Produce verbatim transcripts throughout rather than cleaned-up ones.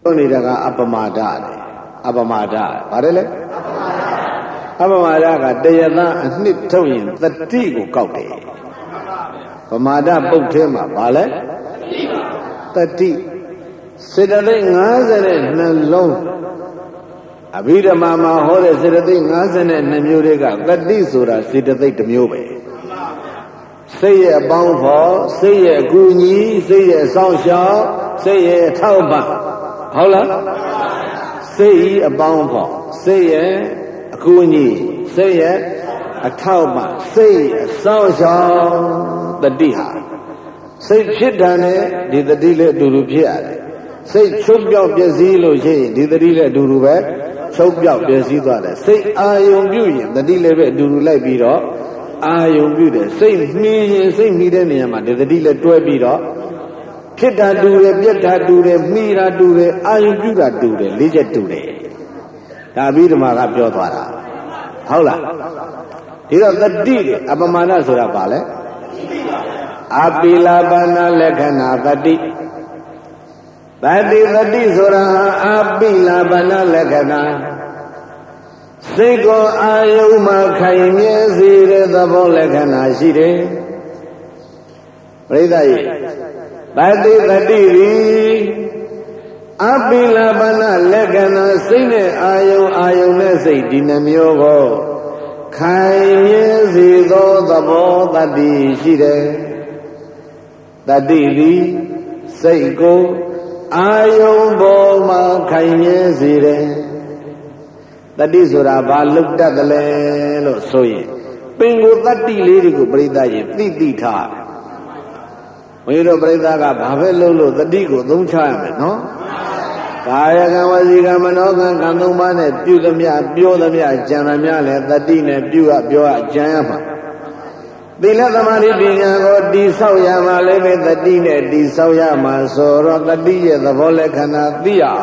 နေတကအပမာဒလေအပမာဒဗါတယ်လေအပမာဒကတရားသားအနှစ်ထုတ်ရင်တတိကိုကောက်တယ်ပမာဒပုတ်ထဲမှာဗါလဲတတိစေတသိက်၅၂လုံးအဘိဓမ္မာမှာဟောတဲ့စေတသိက်၅၂မျိုးတွေကတတိဆိုတာစေတသိက်တစ်မျိုးပဲစိတ်ရဲ့အပေါင်းဖော်စိတ်ရဲ့အကူအညီစိတ်ရဲ့စောင့်ရှောက်စိတ်ရဲ့အထောက်အပံ့ဟုတ်လားစိတ်ဤအပေါင်းဖော်စိတ်ရဲ့အကူအညီစိတ်ရဲ့အထောက်အပံ့စိတ်အစောင့်ရှောက်တတိဟာစိတ်ဖြစ်တာနဲ့ဒီတတိလည်းအတူတူဖြစ်ရတယ်စိတ်ချုပ်ပြောက်ပျက်စီးလို့ရှိရင်ဒီတတိလည်းအတူတူပဲချုပ်ပြောက်ပျက်စီးသွားတယ်စိတ်အာယုံပြုရင်တတိလည်းပဲအတူတူလိုက်ပြီးတော့အာယုံပြုတယ်စိတ်မှီရင်စိတ်မှီတဲ့နေရာမှာဒီတတိလည်းတွဲပြီးတော့ဖြစ်တာတူတယ်ပြက်တာတူတယ်မှီတာတူတယ်အာယုံပြုတာတူတယ်လေးချက်တူတယ်ဒါပြီးဓမ္မကပြောသွားတာဟုတ်လားဒီတော့တတိအပမာဏဆိုတာဘာလဲအပိလာပနာလက္ခဏာတတိတတိတတိဆိုတာအပိလာပနာလက္ခဏာစိတ်ကိုအာယုံမှာခိုင်မြဲစေတဲ့သဘောလက္ခဏာရှိတယ်ပရိသတ်ရေတတိတတိရီအပိလာပနာလက္ခဏာစိတ်နဲ့အာယုံအာယုံနဲ့စိတ်ဒီနှမျိုးကိုခိုင်မြဲစေသောသဘောတတိရှိတယ်တတိသည်စိတ်ကိုအာယုံပေါ်မှာခိုင်မြဲစေတယ်တတိဆိုတာဘာလုတ်တတ်တယ်လဲလို့ဆိုရင်ပင်ကိုတတိလေးတွေကိုပရိသတ်ရင်သိသိထားဘုရားတို့ပရိသတ်ကဘာပဲလုပ်လို့တတိကိုသုံးချရမယ်နော်ကာယကံဝစီကံမနောကံကံသုံးပါးနဲ့ပြုသမျှပြောသမျှကြံသမျှလည်းတတိနဲ့ပြုရပြောရကြံရမှာသီလသမာဓိပညာကိုတည်ဆောက်ရမှာလည်းပဲတတိနဲ့တည်ဆောက်ရမှာဆိုတော့တတိရဲ့သဘောလက္ခဏာသိရ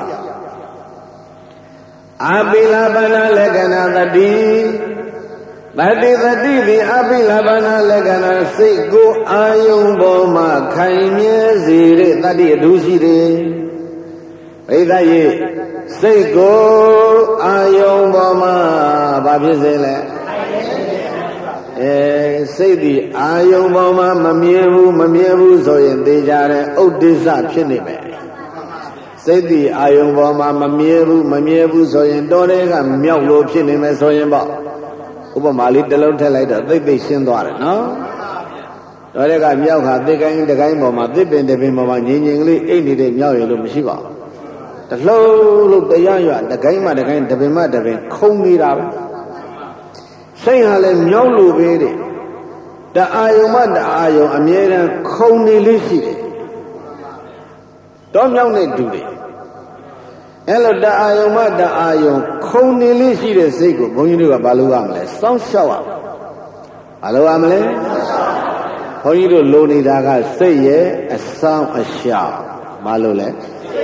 အပိလပနာလက္ခဏာတတိတတိတတိသည်အပိလပနာလက္ခဏာစိတ်ကိုအာယုံပေါ်မှာခိုင်မြဲစေတဲ့တတိအထူးရှိတယ်ဘိသယေစိတ်ကိုအာယုံပေါ်မှာဘာဖြစ်စေလဲအဲစိတ်ဒီအာယုံပေါ်မှာမမြဲဘူးမမြဲဘူးဆိုရင်သိကြတယ်ဥဒိစ္စဖြစ်နေမယ်စိတ်ဒီအာယုံပေါ်မှာမမြဲဘူးမမြဲဘူးဆိုရင်တော်တဲ့ကမြောက်လို့ဖြစ်နေမယ်ဆိုရင်ပေါ့ဥပမာလေးတစ်လုံးထည့်လိုက်တော့သိသိရှင်းသွားတယ်နော်တော်တဲ့ကမြောက်ခါသိကိုင်းတကိုင်းပေါ်မှာသစ်ပင်တပင်ပေါ်မှာငြိမ်ငြိမ်ကလေးအိတ်နေတဲ့မြောက်ရလို့မရှိပါဘူးတလုံးလို့တရားရွတကိုင်းမှတကိုင်းတပင်မှတပင်ခုံနေတာပဲစိတ်ဟာလည်းမြောက်လို့ပဲတဲ့တအာယုံမှတအာယုံအမြဲတမ်းခုံနေလေးရှိတယ်တော့မြောက်နေတူတယ်အဲ့လိုတအာယုံမှတအာယုံခုံနေလေးရှိတဲ့စိတ်ကိုဘုန်းကြီးတို့ကဘာလို့ရမလဲစောင့်ရှောက်ရဘာလို့ရမလဲဘုန်းကြီးတို့လိုနေတာကစိတ်ရဲ့အဆောင်အရှောက်ဘာလို့လဲ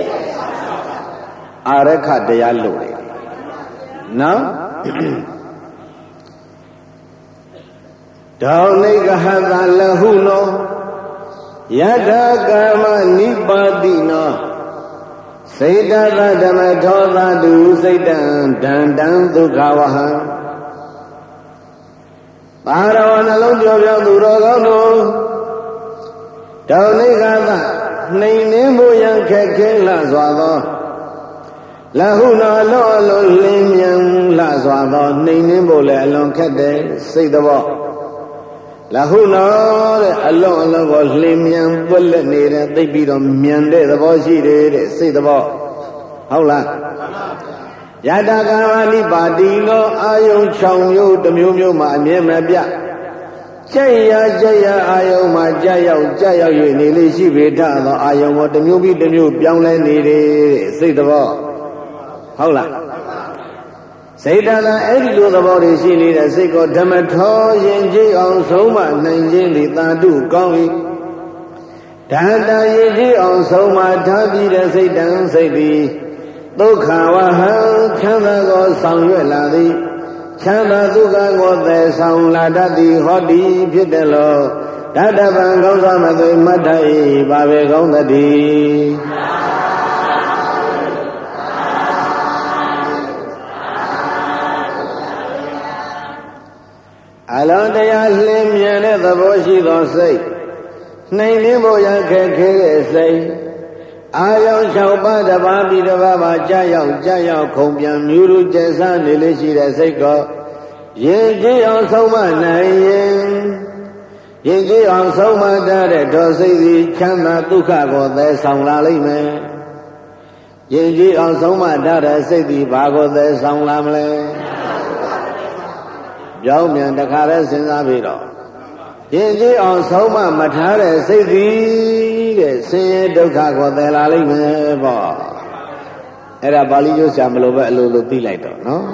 အာရခတရားလို့တယ်နော်ဒေါနိကဟတလဟုနောယထာကာမနိပါတိနောစေတသဓမ္မထောသတုစိတ်တံဒန္တံဒုက္ခဝဟံပါရဝနှလုံးကြောပြောင်းသူတော်ကောင်းတို့ဒေါနိကသနှိမ်နှင်းမှုရန်ခက်ခဲလှစွာသောလဟုနောအလွန်အလွန်လင်းမြန်လှစွာသောနှိမ်နှင်းဖို့လည်းအလွန်ခက်တယ်စိတ်တော်လဟုနောတဲ့အလွန်အလွန်ကိုလင်းမြန်ပွက်လက်နေတဲ့သိပြီးတော့မြန်တဲ့သဘောရှိတယ်တဲ့စိတ်သဘောဟုတ်လားယတကာမနိပါတိလောအာယုံ၆မျိုးတစ်မျိုးမျိုးမှာအမြဲမပြတ်ကြက်ရကြက်ရအာယုံမှာကြက်ရောက်ကြက်ရောက်၍နေလေးရှိပေထသောအာယုံကိုတစ်မျိုးပြီးတစ်မျိုးပြောင်းလဲနေတယ်တဲ့စိတ်သဘောဟုတ်လားစိတ်တန်အဲ့ဒီလိုသဘောတွေရှိနေတဲ့စိတ်ကိုဓမ္မထောရင်ကြည်အောင်ဆုံးမနိုင်ခြင်းဒီတာတုကောင်း၏ဓာတရင်ကြည်အောင်ဆုံးမထားပြီးတဲ့စိတ်တန်စိတ်သည်ဒုက္ခဝဟံချမ်းသာကိုဆောင်ရွက်လာသည်ချမ်းသာဒုက္ခကိုသယ်ဆောင်လာတတ်သည်ဟောဒီဖြစ်တယ်လို့ဓာတပံကောင်းစွာမသွေမှတ်တတ်၏ဘာပဲကောင်းသတည်းအလုံးတရားလင်းမြန်တဲ့သဘောရှိသောစိတ်နှိမ်နှင်းဖို့ရခက်ခဲတဲ့စိတ်အာယုံ၆ပါးတစ်ပါးပြီးတစ်ပါးပါကြာရောက်ကြာရောက်ခုံပြန်မြူးလူကျဆန်းနေလေရှိတဲ့စိတ်ကိုရင်ကြည်အောင်ဆုံးမနိုင်ရင်ရင်ကြည်အောင်ဆုံးမတတ်တဲ့ဒေါစိတ်သည်ချမ်းသာဒုက္ခကိုသယ်ဆောင်လာလိမ့်မယ်ရင်ကြည်အောင်ဆုံးမတတ်တဲ့စိတ်သည်ဘာကိုသယ်ဆောင်လာမလဲပြောင်းပြန်တခါတည်းစဉ်းစားပြီးတော့ရင်ကြည်အောင်ဆုံးမမထားတဲ့စိတ်သည်တဲ့ဆင်းရဲဒုက္ခကိုသယ်လာလိမ့်မယ်ပေါ့အဲ့ဒါပါဠိကျမ်းဆရာမလို့ပဲအလိုလိုသိလိုက်တော့နော်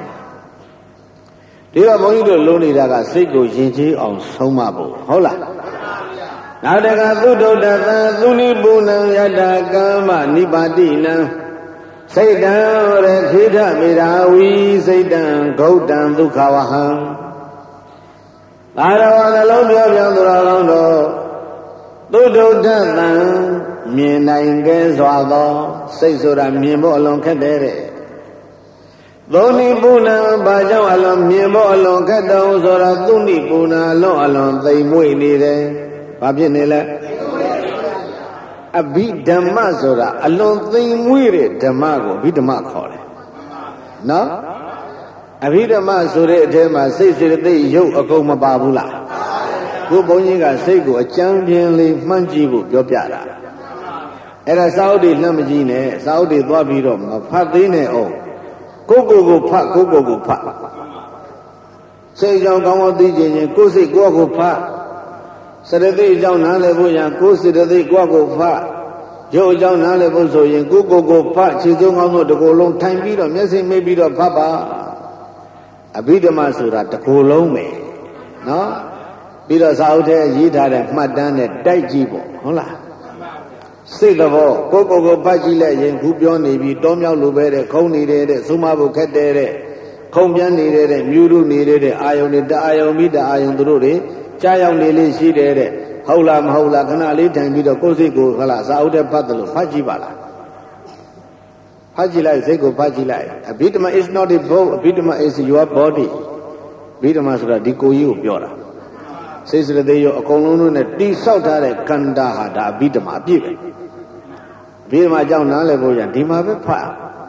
ဒီတော့ဘုန်းကြီးတို့လုံးနေတာကစိတ်ကိုယဉ်ကျေးအောင်ဆုံးမဖို့ဟုတ်လားနောက်တကသုဒ္ဓတသံသုနိပုဏ္ဏယတကမ္မနိပါတိနံစိတ်တံရခိထမေရာဝီစိတ်တံဂௌတံဒုက္ခဝဟံသာရဝနှလုံးပြောပြောသူတော်ကောင်းတို့သုဒ္ဓတသံမြင်နိုင်ကဲစွာသောစိတ်ဆိုတာမြင်ဖို့အလွန်ခက်တယ်တဲ့သုနိပုဏ္ဏဘာကြောင့်အလွန်မြင်ဖို့အလွန်ခက်တော့ဆိုတော့သုနိပုဏ္ဏအလွန်အလွန်သိမ်မွေ့နေတယ်ဘာဖြစ်နေလဲအဘိဓမ္မဆိုတာအလွန်သိမ်မွေ့တဲ့ဓမ္မကိုအဘိဓမ္မခေါ်တယ်နော်အဘိဓမ္မဆိုတဲ့အထဲမှာစိတ်စေတသိက်ရုပ်အကုန်မပါဘူးလားခုဘုန်းကြီးကစိတ်ကိုအကြမ်းပြင်းလေးမှန်းကြည့်ဖို့ပြောပြတာအဲ့ဒါစာအုပ်တွေနှမ်းမကြည့်နဲ့စာအုပ်တွေသွားပြီးတော့မဖတ်သေးနဲ့အောင်ကိုကိုကိုဖတ်ကိုကိုကိုဖတ်စိတ်ကြောင့်ကောင်းကောင်းသိခြင်းချင်းကိုယ်စိတ်ကိုယ့်ကိုဖတ်စေတသိက်အကြောင်းနားလည်ဖို့ရန်ကိုယ်စေတသိက်ကိုယ့်ကိုဖတ်ရုပ်အကြောင်းနားလည်ဖို့ဆိုရင်ကိုကိုကိုဖတ်ခြေစုံကောင်းတို့တစ်ကိုယ်လုံးထိုင်ပြီးတော့မျက်စိမိတ်ပြီးတော့ဖတ်ပါအဘိဓမ္မာဆိုတာတစ်ကိုယ်လုံးပဲနော်ပြီးတော့စာအုပ်ထဲရေးထားတဲ့မှတ်တမ်းနဲ့တိုက်ကြည့်ပေါ့ဟုတ်လားစိတ်သဘောကိုကိုကိုဖတ်ကြည့်လိုက်ရင်ခုပြောနေပြီတောမြောက်လိုပဲတဲ့ခုံနေတဲ့တဲ့သုံးမဖို့ခက်တဲ့တဲ့ခုံပြန်နေတဲ့တဲ့မြူရုနေတဲ့တဲ့အာယုန်တွေတအာယုန်မိတအာယုန်တို့တွေကြားရောက်နေလေးရှိတယ်တဲ့ဟုတ်လားမဟုတ်လားခဏလေးထိုင်ပြီးတော့ကိုယ်စိတ်ကိုဟလာစာအုပ်ထဲဖတ်တယ်လို့ဖတ်ကြည့်ပါလားဖတ်ကြည့်လိုက်စိတ်ကိုဖတ်ကြည့်လိုက်အဘိဓမ္မာ is not a book အဘိဓမ္မာ is your body အဘိဓမ္မာဆိုတာဒီကိုယ်ကြီးကိုပြောတာစိတ်စရသေးရောအကုန်လုံးတို့နဲ့တိဆောက်ထားတဲ့ခန္ဓာဟာဒါအဘိဓမ္မာအပြည့်ပဲအဘိဓမ္မာကြောင့်နားလည်ဖို့ရဒီမှာပဲဖတ်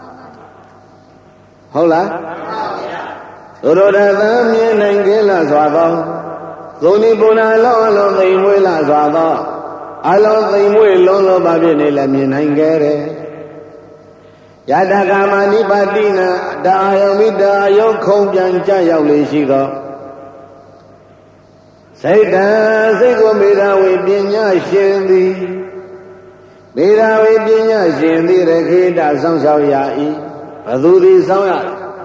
ဟုတ်လားသုဒ္ဓတံမြင်နိုင်ကြလားစွာသောသုနိပုဏ္ဏအလုံးအလုံးသိမ်မွေ့လားစွာသောအလုံးသိမ်မွေ့လုံးလုံးပါဖြစ်နေလဲမြင်နိုင်ကြတယ်ယတကမ္မနိပါတိနာတာယံမိတာယုခုံပြန်ကြရောက်လေရှိသောစိတ်တံစိတ်ကိုမေရာဝေပညာရှင်သည်မေရာဝေပညာရှင်သည်ရခေတဆောင်းရှောက်ရ၏ဘသူသည်ဆောင်းရ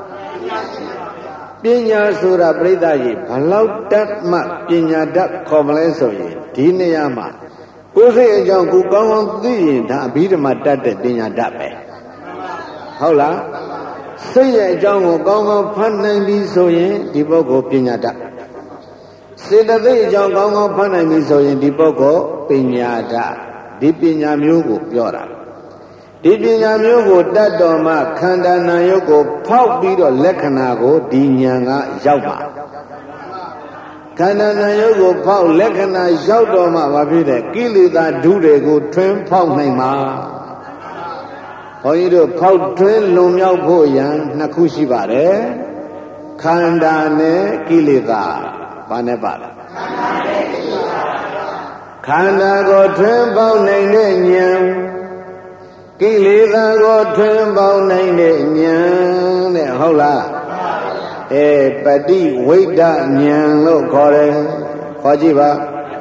ပညာဆိုတာပြိဿကြီးဘလောက်တတ်မှပညာတတ်ခေါ်မလဲဆိုရင်ဒီနေရာမှာကိုယ်စိတ်အကြောင်းကိုကောင်းကောင်းသိရင်ဒါအဘိဓမ္မာတတ်တဲ့ပညာတတ်ပဲဟုတ်လားစိတ်ရဲ့အကြောင်းကိုကောင်းကောင်းဖတ်နိုင်ပြီဆိုရင်ဒီပုဂ္ဂိုလ်ပညာတတ်စေတသိက်အကြောင်းကောင်းကောင်းဖတ်နိုင်ပြီဆိုရင်ဒီပုဂ္ဂိုလ်ပညာတတ်ဒီပညာမျိုးကိုပြောတာဒီပညာမျိုးကိုတတ်တော်မှခန္ဓာနာယုတ်ကိုဖောက်ပြီးတော့လက္ခဏာကိုဒီဉာဏ်ကရောက်ပါခန္ဓာနာယုတ်ကိုဖောက်လက္ခဏာရောက်တော်မှဘာဖြစ်တဲ့ကိလေသာဓုတွေကိုထွင်းဖောက်နိုင်မှာဘုန်းကြီးတို့ဖောက်ထွင်းလွန်မြောက်ဖို့ရန်နှစ်ခုရှိပါတယ်ခန္ဓာနဲ့ကိလေသာဘာနဲ့ပါလဲခန္ဓာကိုထွင်းပေါက်နိုင်တဲ့ဉာဏ်ကိလေသာကိုထွင်းပေါက်နိုင်တဲ့ဉာဏ်တဲ့ဟုတ်လားအဲပฏิဝိဒ္ဓဉာဏ်လို့ခေါ်တယ်ခေါ်ကြည့်ပါ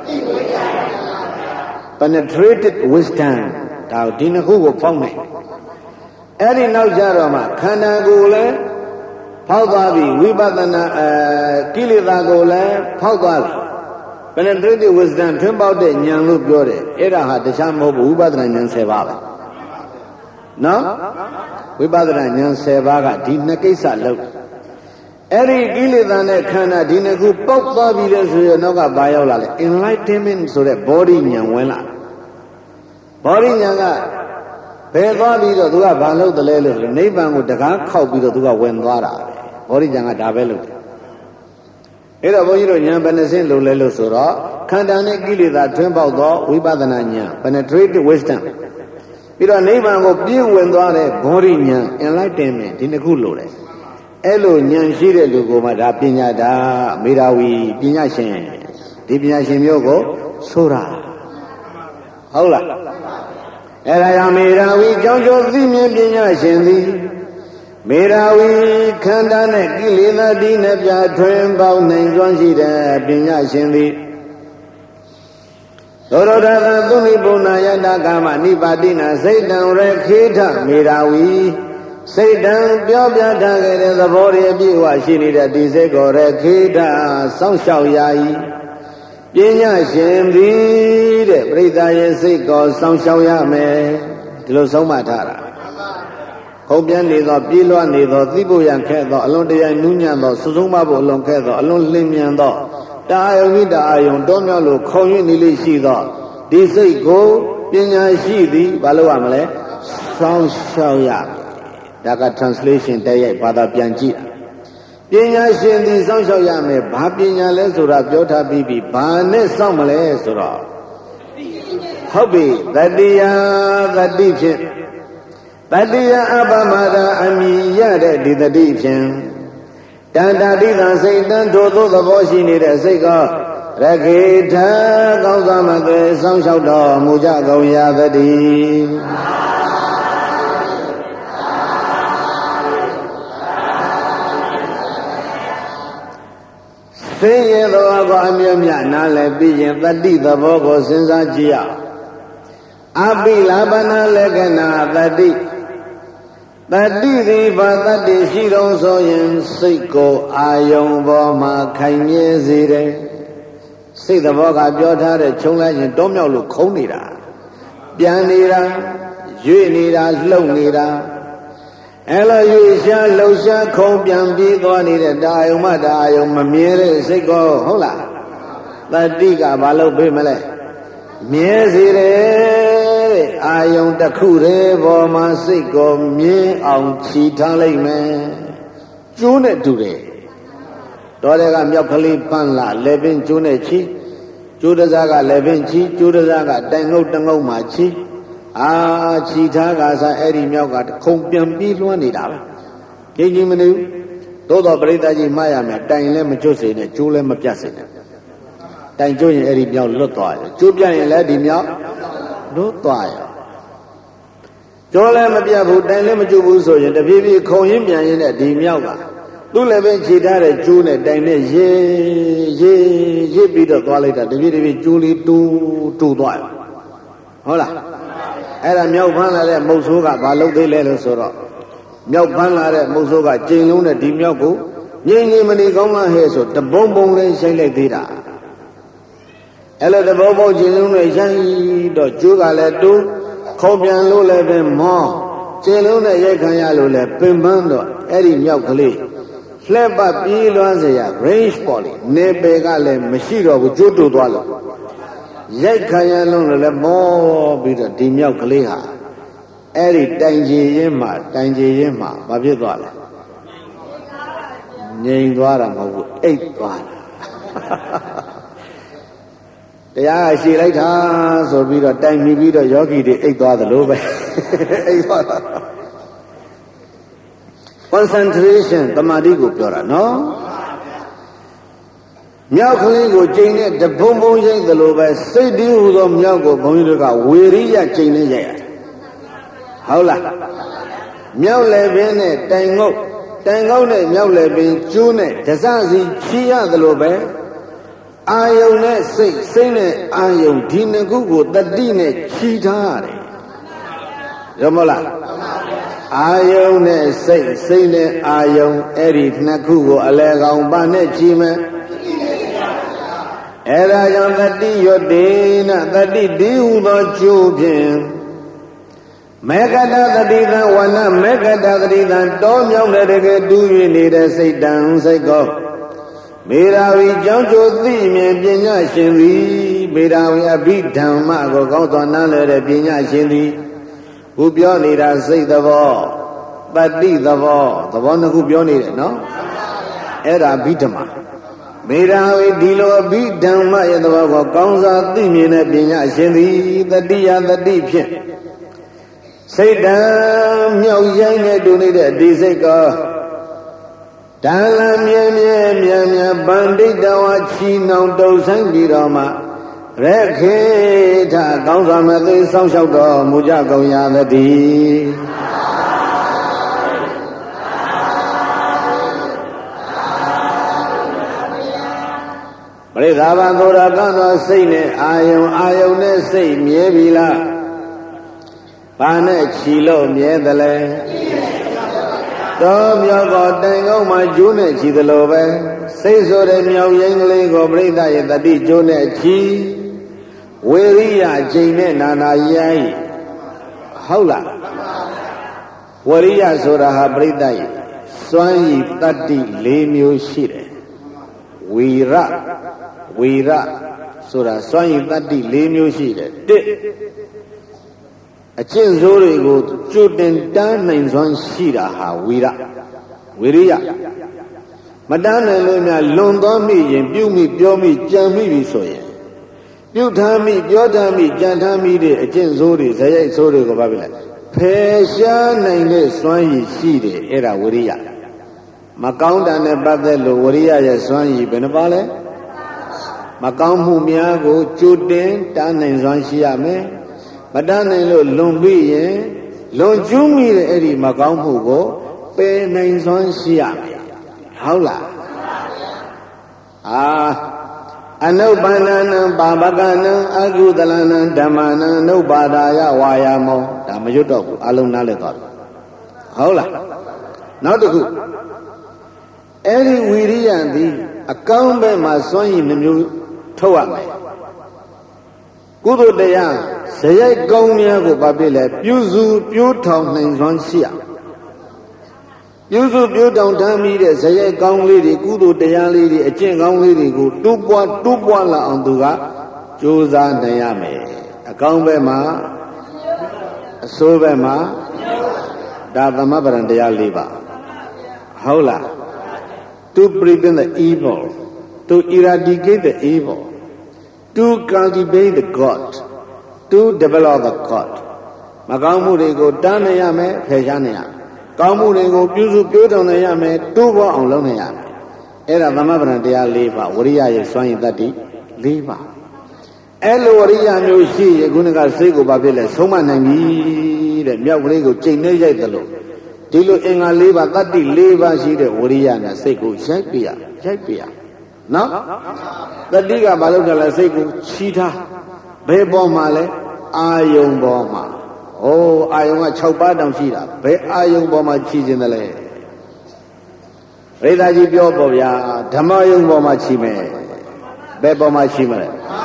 penetrated wisdom ဒါဒီနှစ်ခုကိုဖောက်နိုင်အဲ့ဒီနောက်ကြတော့မှခန္ဓာကိုယ်လည်းဖောက်သွားပြီဝိပဿနာအဲကိလေသာကိုလည်းဖောက်သွားပြီ penetrated wisdom ထွန်းပေါက်တဲ့ဉာဏ်လို့ပြောတယ်အဲ့ဒါဟာတခြားမဟုတ်ဘူးဝိပဿနာဉာဏ်၁၀ပါးပဲနော်ဝိပဿနာဉာဏ်၁၀ပါးကဒီနှစ်ကိစ္စလုံးအဲ့ဒီကိလေသာနဲ့ခန္ဓာဒီနှစ်ခုပေါက်သွားပြီလေဆိုရင်နောက်ကဘာရောက်လာလဲ enlightenment ဆိုတဲ့ body ဉာဏ်ဝင်လာ body ဉာဏ်ကဘယ်သွားပြီးတော့သူကဘာလုပ်တယ်လဲလို့ဆိုနိဗ္ဗာန်ကိုတကားခောက်ပြီးတော့သူကဝင်သွားတာဘောဓိဉာဏ်ကဒါပဲလုပ်တယ်အဲ့တော့ဘုန်းကြီးတို့ဉာဏ်ဘယ်နှစင်းလို့လဲလို့ဆိုတော့ခန္ဓာနဲ့ကိလေသာထွင်းပေါက်သောဝိပဿနာဉာဏ် penetrative wisdom ပြီးတော့နိဗ္ဗာန်ကိုပြည့်ဝင်သွားတဲ့ဘောဓိဉာဏ် enlightenment ဒီနှစ်ခုလို့တယ်အဲ့လိုဉာဏ်ရှိတဲ့လူကိုမှဒါပညာဒါမေဓာဝီပညာရှင်ဒီပညာရှင်မျိုးကိုဆိုတာဟုတ်လားအဲ့ဒါကြောင့်မေဓာဝီကြောင့်ကျိုးသိမြင်ပညာရှင်သည်မေဓာဝီခန္ဓာနဲ့ကိလေသာတိနဲ့ပြထွင်းပေါင်းနိုင်စွမ်းရှိတဲ့ပညာရှင်သည်သောရဒသသုနိပုဏ္ဏယတကာမနိပါတိနာစိတ်တံရခေထမေဓာဝီစိတ်တံပြောပြထားခဲ့တဲ့သဘောတွေအပြည့်အဝရှိနေတဲ့ဒီစိတ်ကိုရခေထစောင့်ရှောက်ရာဤပညာရှင်သည်တဲ့ပရိသတ်ရဲ့စိတ်ကိုစောင့်ရှောက်ရမယ်ဒီလိုဆုံးမထားတာခုံပြန်နေသောပြေးလွှားနေသောသိဖို့ရန်ခဲ့သောအလွန်တရာနူးညံ့သောစုဆုံးမဖို့အလွန်ခဲ့သောအလွန်လင်းမြန်သောတာယုံဝိတာယုံတောမြောက်လို့ခုံရင်းနေလိရှိသောဒီစိတ်ကိုပညာရှိသည်ဘာလို့ရမလဲစောင့်ရှောက်ရဒါက translation တည့်ရိုက်ဘာသာပြန်ကြည့်ပညာရှင်သည်စောင့်ရှောက်ရမယ်ဘာပညာလဲဆိုတာပြောထားပြီးပြီဘာနဲ့စောင့်မလဲဆိုတော့ဟုတ်ပြီတတိယတတိဖြင့်တတိယအပမဒအမိရတဲ့ဒီတတိဖြင့်တန်တာတိသစိတ်တန်ထိုသို့သဘောရှိနေတဲ့စိတ်ကရခေထကောင်းစွာမသွေစောင့်ရှောက်တော်မူကြကုန်ရာတည်းသိရသောကောအမြတ်မြတ်နားလည်းပြီးရင်တတိသဘောကိုစဉ်းစားကြည့်ရအပိလာပနာလက္ခဏာတတိတတိဒီဘာတတိရှိတော်ဆိုရင်စိတ်ကိုအာယုံပေါ်မှာခိုင်မြဲစေတယ်စိတ်သဘောကပြောထားတဲ့ခြုံလိုက်ရင်တောမြောက်လို့ခုံးနေတာပြန်နေတာရွေ့နေတာလှုပ်နေတာအဲ့လိုရွေ့ရှားလှုပ်ရှားခုံပြန်ပြီးသွားနေတဲ့ဒါယုံမဒါယုံမမြဲတဲ့စိတ်ကိုဟုတ်လားတတိကဘာလို့ပြေးမလဲမြဲစေတယ်အာယုံတစ်ခုတည်းပေါ်မှာစိတ်ကိုမြင်အောင်ခြိထားလိုက်မယ်ကျိုးနဲ့တူတယ်တော်တဲ့ကမြောက်ကလေးပန်းလာလေပင်ကျိုးနဲ့ခြိကျိုးတစားကလေပင်ခြိကျိုးတစားကတိုင်ငုတ်တငုတ်မှာခြိအာခြိထားကစားအဲ့ဒီမြောက်ကခုံပြန်ပြီးလွှမ်းနေတာပဲကြည်ကြည်မနေဘူးသို့တော်ပရိသတ်ကြီးမှားရမယ်တိုင်လည်းမကျွတ်စေနဲ့ကျိုးလည်းမပြတ်စေနဲ့တိုင်ကျွတ်ရင်အဲ့ဒီမြောက်လွတ်သွားတယ်ကျိုးပြတ်ရင်လည်းဒီမြောက်လွတ်သွားရကျော်လည်းမပြတ်ဘူးတိုင်လည်းမကျွတ်ဘူးဆိုရင်တဖြည်းဖြည်းခုံရင်းပြန်ရင်းနဲ့ဒီမြောက်ကသူ့လည်းပဲခြေထားတဲ့ကျိုးနဲ့တိုင်နဲ့ရေရေရစ်ပြီးတော့သွားလိုက်တာတဖြည်းတဖြည်းကျိုးလေးတူတူသွားရဟုတ်လားအဲ့ဒါမြောက်ဖမ်းလာတဲ့မုတ်ဆိုးကဘာလုပ်သေးလဲလို့ဆိုတော့မြောက်ဖမ်းလာတဲ့မုတ်ဆိုးကကျိန်လုံးနဲ့ဒီမြောက်ကိုငြိမ်ငြိမ်မနေကောင်းလားဟဲ့ဆိုတပုံပုံလေးရှိုက်လိုက်သေးတာအဲ့လိုတပုံပုံကျိန်လုံးနဲ့ရှိုက်တော့ကျိုးကလည်းတူခုံပြန်လို့လည်းပဲမောကျိန်လုံးနဲ့ရိုက်ခံရလို့လည်းပင်ပန်းတော့အဲ့ဒီမြောက်ကလေးလှက်ပပြေးလွှမ်းเสีย range ပေါ်လေနေပယ်ကလည်းမရှိတော့ဘူးကျိုးတူသွားလို့ရိုက်ခံရလုံးလည်းမောပြီးတော့ဒီမြောက်ကလေးဟာအဲ့ဒီတိုင်ကြီးရင်းမှာတိုင်ကြီးရင်းမှာမဖြစ်သွားလဲငြိမ်သွားတာမဟုတ်ဘူးအိတ်သွားတာတရားရှိလိုက်တာဆိုပြီးတော့တိုင်ပြီးပြီးတော့ယောဂီတွေအိတ်သွားသလိုပဲအိတ်သွားတာ concentration တမာတိကိုပြောတာနော်မြောက်ကလေးကိုကျိန်တဲ့တပုံပုံရိတ်သလိုပဲစိတ်တည်းဟူသောမြောက်ကိုဘုန်းကြီးတို့ကဝေရိယကျိန်နဲ့ရိုက်ရတယ်ဟုတ်လားမြောက်လည်းပင်နဲ့တိုင်ငုတ်တိုင်ငုတ်နဲ့မြောက်လည်းပင်ကျိုးနဲ့ဒစစီချီရသလိုပဲအာယုံနဲ့စိတ်စိတ်နဲ့အာယုံဒီနှစ်ခုကိုတတိနဲ့ချီထားရတယ်ရမလားအာယုံနဲ့စိတ်စိတ်နဲ့အာယုံအဲ့ဒီနှစ်ခုကိုအလဲကောင်ပါနဲ့ချီမယ်အဲ့ဒါကြောင့်တတိယတေနတတိဒီဟုသောကျိုးဖြင့်မေကတတတိသံဝနမေကတတတိသံတောမြောက်တဲ့တကယ်တူး၍နေတဲ့စိတ်တံစိတ်ကိုမေရာဝီကြောင့်ကျိုးသိမြင်ပညာရှင်သည်မေရာဝီအဘိဓမ္မကိုကောင်းစွာနားလည်တဲ့ပညာရှင်သည်ခုပြောနေတာစိတ်သဘောတတိသဘောသဘောနှစ်ခုပြောနေတယ်နော်အဲ့ဒါအဘိဓမ္မာမေရာဝေဒီလိုအဘိဓမ္မရဲ့သဘောကိုကောင်းစွာသိမြင်တဲ့ပညာရှင်သည်တတိယတတိဖြင့်စိတ်တံမြောက်ရိုင်းနဲ့တူနေတဲ့အဒီစိတ်ကောဒါလမြဲမြဲမြဲမြဲဗန္တိတဝချီနှောင်တုံဆိုင်ပြီးတော့မှရခေထကောင်းစွာမသိဆောင်းလျှောက်တော်မူကြကုန်ရသတည်းပရိသဘာသောရကံသောစိတ်နဲ့အာယုံအာယုံနဲ့စိတ်မြဲပြီလားဘာနဲ့ချီလို့မြဲသလဲတော်မြောက်ကောတိုင်ကောင်းမှာကျိုးနဲ့ချီသလိုပဲစိတ်ဆိုတဲ့မြောက်ရင်းကလေးကိုပရိသရဲ့တတိကျိုးနဲ့ချီဝေရိယချိန်နဲ့နာနာရိုင်းဟုတ်လားဝေရိယဆိုတာဟာပရိသရဲ့စွမ်းရည်တတ္တိ၄မျိုးရှိတယ်ဝီရဝီရဆိုတာစွမ်းရည်တတ္တိ၄မျိုးရှိတယ်တစ်အကျင့်ဆိုးတွေကိုကြိုတင်တန်းနိုင်စွမ်းရှိတာဟာဝီရဝီရိယမတန်းနိုင်လို့များလွန်သွားမိရင်ပြုမိပြောမိကြံမိပြီဆိုရင်ပြုထားမိပြောထားမိကြံထားမိတဲ့အကျင့်ဆိုးတွေဇယိုက်ဆိုးတွေကိုဘာဖြစ်လဲဖယ်ရှားနိုင်တဲ့စွမ်းရည်ရှိတယ်အဲ့ဒါဝီရိယမကောင်းတာနဲ့ပတ်သက်လို့ဝရိယရဲ့စွမ်းရည်ဘယ်နှပါလဲမကောင်းမှုများကိုကြိုတင်တားနိုင်စွမ်းရှိရမယ်မတားနိုင်လို့လွန်ပြီးရင်လွန်ကျူးမိတဲ့အဲ့ဒီမကောင်းမှုကိုပယ်နိုင်စွမ်းရှိရမယ်ဟုတ်လားအာအနုပန္နနံပါပကနံအကုသလနံဓမ္မနံအနုပါဒာယဝါယာမောဒါမရွတ်တော့ဘူးအလုံးနားလည်သွားပြီဟုတ်လားနောက်တစ်ခုအဲ့ဒီဝီရိယသည်အကောင်းဘက်မှာစွန့်ရည်နှမျိုးထုတ်ရမယ်ကုသိုလ်တရားဇယိုက်ကောင်းများကိုဘာဖြစ်လဲပြုစုပြိုးထောင်နိုင်စွမ်းရှိရပြုစုပြိုးထောင်ထားမိတဲ့ဇယိုက်ကောင်းလေးတွေကုသိုလ်တရားလေးတွေအကျင့်ကောင်းလေးတွေကိုတိုးပွားတိုးပွားလာအောင်သူကကြိုးစားနိုင်ရမယ်အကောင်းဘက်မှာအဆိုးဘက်မှာဒါသမဗရံတရား၄ပါးဟုတ်လားto prevent the evil, to eradicate the evil, to cultivate the good, to develop the good. မကောင်းမှုတွေကိုတန်းနေရမယ်ဖယ်ရှားနေရမယ်ကောင်းမှုတွေကိုပြုစုပြောထောင်နေရမယ်တိုးပေါ်အောင်လုပ်နေရမယ်အဲ့ဒါသမဗရံတရား၄ပါးဝရိယရဲ့စွမ်းရည်တတ္တိ၄ပါးအဲ့လိုဝရိယမျိုးရှိရင်ခုနကစိတ်ကိုဘာဖြစ်လဲဆုံးမနိုင်ပြီတဲ့မြောက်ကလေးကိုချိန်နေရိုက်တယ်လို့ဒီလိုအင်္ဂါ၄ပါးတတ္တိ၄ပါးရှိတဲ့ဝရိယနဲ့စိတ်ကိုရိုက်ပြရရိုက်ပြရနော်တတိကဘာလို့လဲလဲစိတ်ကိုချီထားဘယ်ပေါ်မှာလဲအာယုံပေါ်မှာဩအာယုံက၆ပါးတောင်ရှိတာဘယ်အာယုံပေါ်မှာချီခြင်းတယ်လဲရိသကြီးပြောပေါ့ဗျာဓမ္မယုံပေါ်မှာချီမယ်ဘယ်ပေါ်မှာချီမလဲ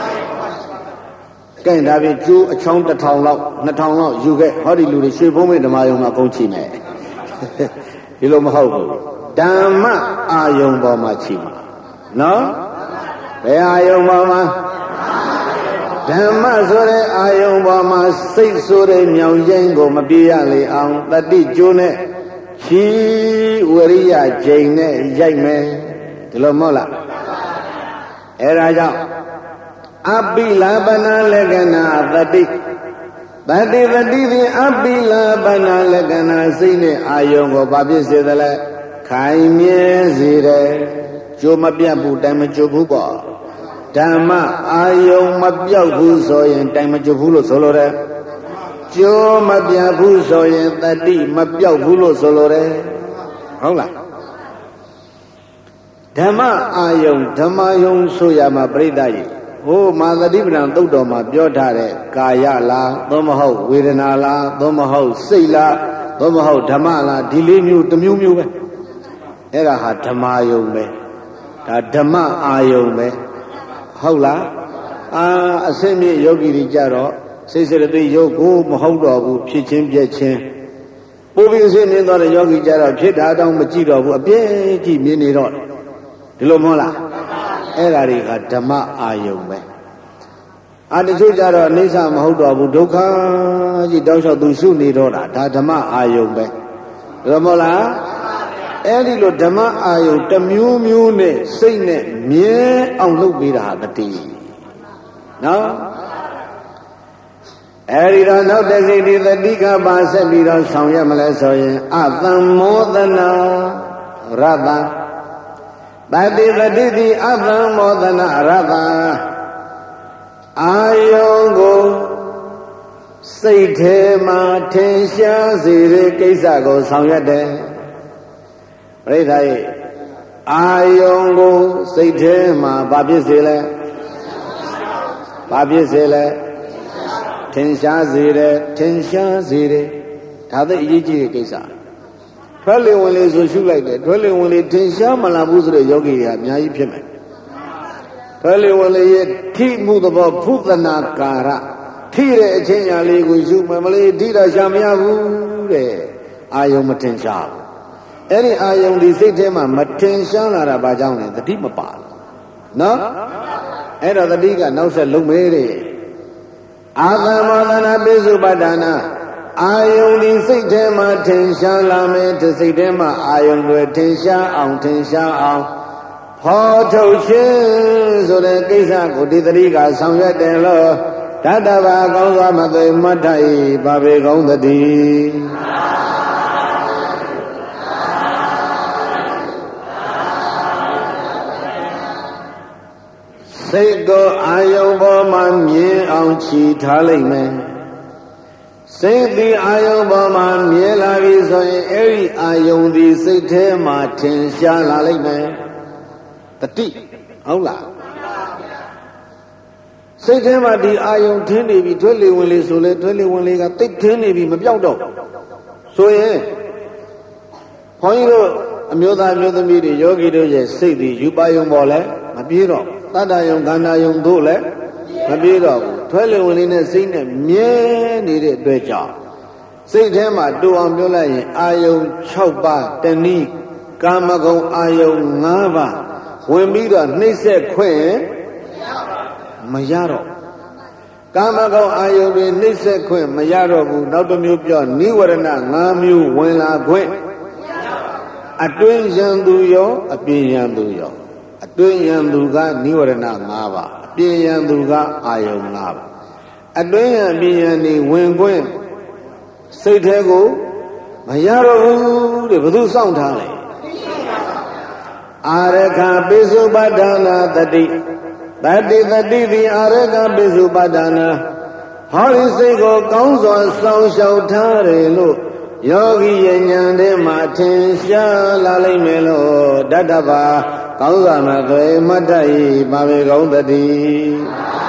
ကဲဒါဖြင့်ကျိုးအချောင်းတစ်ထောင်လောက်နှစ်ထောင်လောက်ယူခဲ့ဟောဒီလူတွေရွှေဘုံးမေဓမ္မယုံမှာကုန်ချီမယ်ဒီလိုမဟုတ်ဘူးဓမ္မအာယုံပေါ်မှာချီမှာနော်ဘယ်အာယုံပေါ်မှာဓမ္မဆိုတဲ့အာယုံပေါ်မှာစိတ်ဆိုတဲ့မြောင်ရင်ကိုမပြေရလေအောင်တတိကျိုးနဲ့ချီဝရိယချိန်နဲ့ရိုက်မယ်ဒီလိုမဟုတ်လားအဲဒါကြောင့်အပိလာပနာလက္ခဏာတတိတတိတတိဖြင့်အပိလာပနာလက္ခဏာစိတ်နဲ့အာယုံကိုဘာဖြစ်စေသလဲခိုင်မြဲစေတယ်ကျိုးမပြတ်ဘူးတိုင်မကျုပ်ဘူးပေါ့ဓမ္မအာယုံမပြောက်ဘူးဆိုရင်တိုင်မကျုပ်ဘူးလို့ဆိုလိုတယ်ကျိုးမပြတ်ဘူးဆိုရင်တတိမပြောက်ဘူးလို့ဆိုလိုတယ်ဟုတ်လားဓမ္မအာယုံဓမ္မယုံဆိုရမှာပြိဿကြီးဟိုမာသတိပ္ပံသုတ်တော်မှာပြောထားတဲ့ကာယလားသို့မဟုတ်ဝေဒနာလားသို့မဟုတ်စိတ်လားသို့မဟုတ်ဓမ္မလားဒီလေးမျိုးတစ်မျိုးမျိုးပဲအဲ့ဒါဟာဓမ္မယုံပဲဒါဓမ္မအာယုံပဲဟုတ်လားအာအစင်းမြင့်ယောဂီတွေကြတော့စိတ်စရတိယုတ်ကိုမဟုတ်တော့ဘူးဖြစ်ချင်းပြက်ချင်းပိုးပြီးအစင်းမြင့်သွားတဲ့ယောဂီကြတော့ဖြစ်တာတောင်မကြည့်တော့ဘူးအပြည့်ကြည့်မြင်နေတော့ဒီလိုမဟုတ်လားအဲ့ဒါတွေကဓမ္မအာယုံပဲအာတချို့ကြတော့အိဋ္ဌမဟုတ်တော့ဘူးဒုက္ခကြီးတောက်လျှောက်သူရှုနေတော့တာဒါဓမ္မအာယုံပဲဒါမဟုတ်လားအဲ့ဒီလိုဓမ္မအာယုတမျိုးမျိုးနဲ့စိတ်နဲ့မြဲအောင်လုပ်ပေးတာတတိနော်အဲ့ဒီတော့နောက်တစ်စိတ်ဒီတတိကပါဆက်ပြီးတော့ဆောင်ရမလဲဆိုရင်အတံမောဒနာရတံတတိတတိတိအတံမောဒနာရတံအာယုံကိုစိတ်ထဲမှာထင်ရှားစေတဲ့ကိစ္စကိုဆောင်ရွက်တယ်ပရိသတ်ရဲ့အာယုံကိုစိတ်ထဲမှာဘာဖြစ်စေလဲဘာဖြစ်စေလဲထင်ရှားစေတယ်ထင်ရှားစေတယ်ဒါသိအရေးကြီးတဲ့ကိစ္စထွက်လေဝင်လေဆိုရှုလိုက်တယ်ထွက်လေဝင်လေထင်ရှားမလာဘူးဆိုတဲ့ယောဂီတွေကအများကြီးဖြစ်မယ်ထွက်လေဝင်လေရဲ့ထိမှုသဘောဖုသနာကာရထိတဲ့အချင်းညာလေးကိုရှုမယ်မလေးထိတာရှာမရဘူးတဲ့အာယုံမထင်ရှားအဲ့ဒီအာယုံဒီစိတ်ထဲမှာမထင်ရှားလာတာဘာကြောင့်လဲတတိမပါလို့နော်အဲ့တော့တတိကနောက်ဆက်လုံးမဲတဲ့အာသမောဒနာပိစုပတ္တနာအာယုန်ဒီစိတ်ထဲမှာထင်ရှားလာမယ်ဒီစိတ်ထဲမှာအာယုန်တွေထင်ရှားအောင်ထင်ရှားအောင်ဖော်ထုတ်ခြင်းဆိုတဲ့ကိစ္စကိုဒီတတိကဆောင်ရွက်တယ်လို့တတ္တဗာကောင်းစွာမသိမတ်ထိုင်ဘာပေကောင်းသတည်းစိတ်ကိုအာယုံပေါ်မှာမြင်အောင်ခြိထားလိုက်မယ်စိတ်ဒီအာယုံပေါ်မှာမြင်လာပြီဆိုရင်အဲ့ဒီအာယုံဒီစိတ်ထဲမှာထင်ရှားလာလိုက်မယ်တတိဟုတ်လားစိတ်ထဲမှာဒီအာယုံထင်းနေပြီထွဲလေဝင်လေဆိုလေထွဲလေဝင်လေကတိတ်ထင်းနေပြီမပြောက်တော့ဆိုရင်ဘုန်းကြီးတို့အမျိုးသားမျိုးသမီးတွေယောဂီတို့ရဲ့စိတ်ဒီယူပါယုံပေါ်လဲမပြေးတော့တတ္တယုံခန္ဓာယုံတို့လည်းမပြေးတော့ဘူးထွဲလေဝင်လေနဲ့စိတ်နဲ့မြဲနေတဲ့အတွက်ကြောင့်စိတ်ထဲမှာတူအောင်ပြောလိုက်ရင်အာယုံ၆ပါးတဏှိကာမဂုဏ်အာယုံ၅ပါးဝင်ပြီးတော့နှိမ့်ဆက်ခွင့်မရတော့ကာမဂုဏ်အာယုံတွေနှိမ့်ဆက်ခွင့်မရတော့ဘူးနောက်တစ်မျိုးပြောနိဝရဏ၅မျိုးဝင်လာခွင့်အတွင်းယံသူရောအပြင်ယံသူရောအတွင်းယံသူကနိဝရဏ၅ပါးအပြင်ယံသူကအာယုံ၅ပါးအတွင်းယံအပြင်ယံနေဝင်ခွင့်စိတ်ထဲကိုမရတော့ဘူးတဲ့ဘယ်သူစောင့်ထားလဲအာရခပိစုပတ္တနာတတိတတိတတိတိအာရခပိစုပတ္တနာဟောဒီစိတ်ကိုကောင်းစွာစောင့်ရှောက်ထားတယ်လို့ယောဂီရဲ့ဉာဏ်ထဲမှာထင်ရှားလာလိမ့်မယ်လို့တတ္တဗာကောင်းစွာမသွေမတ္တဤပါပေကောင်းတည်း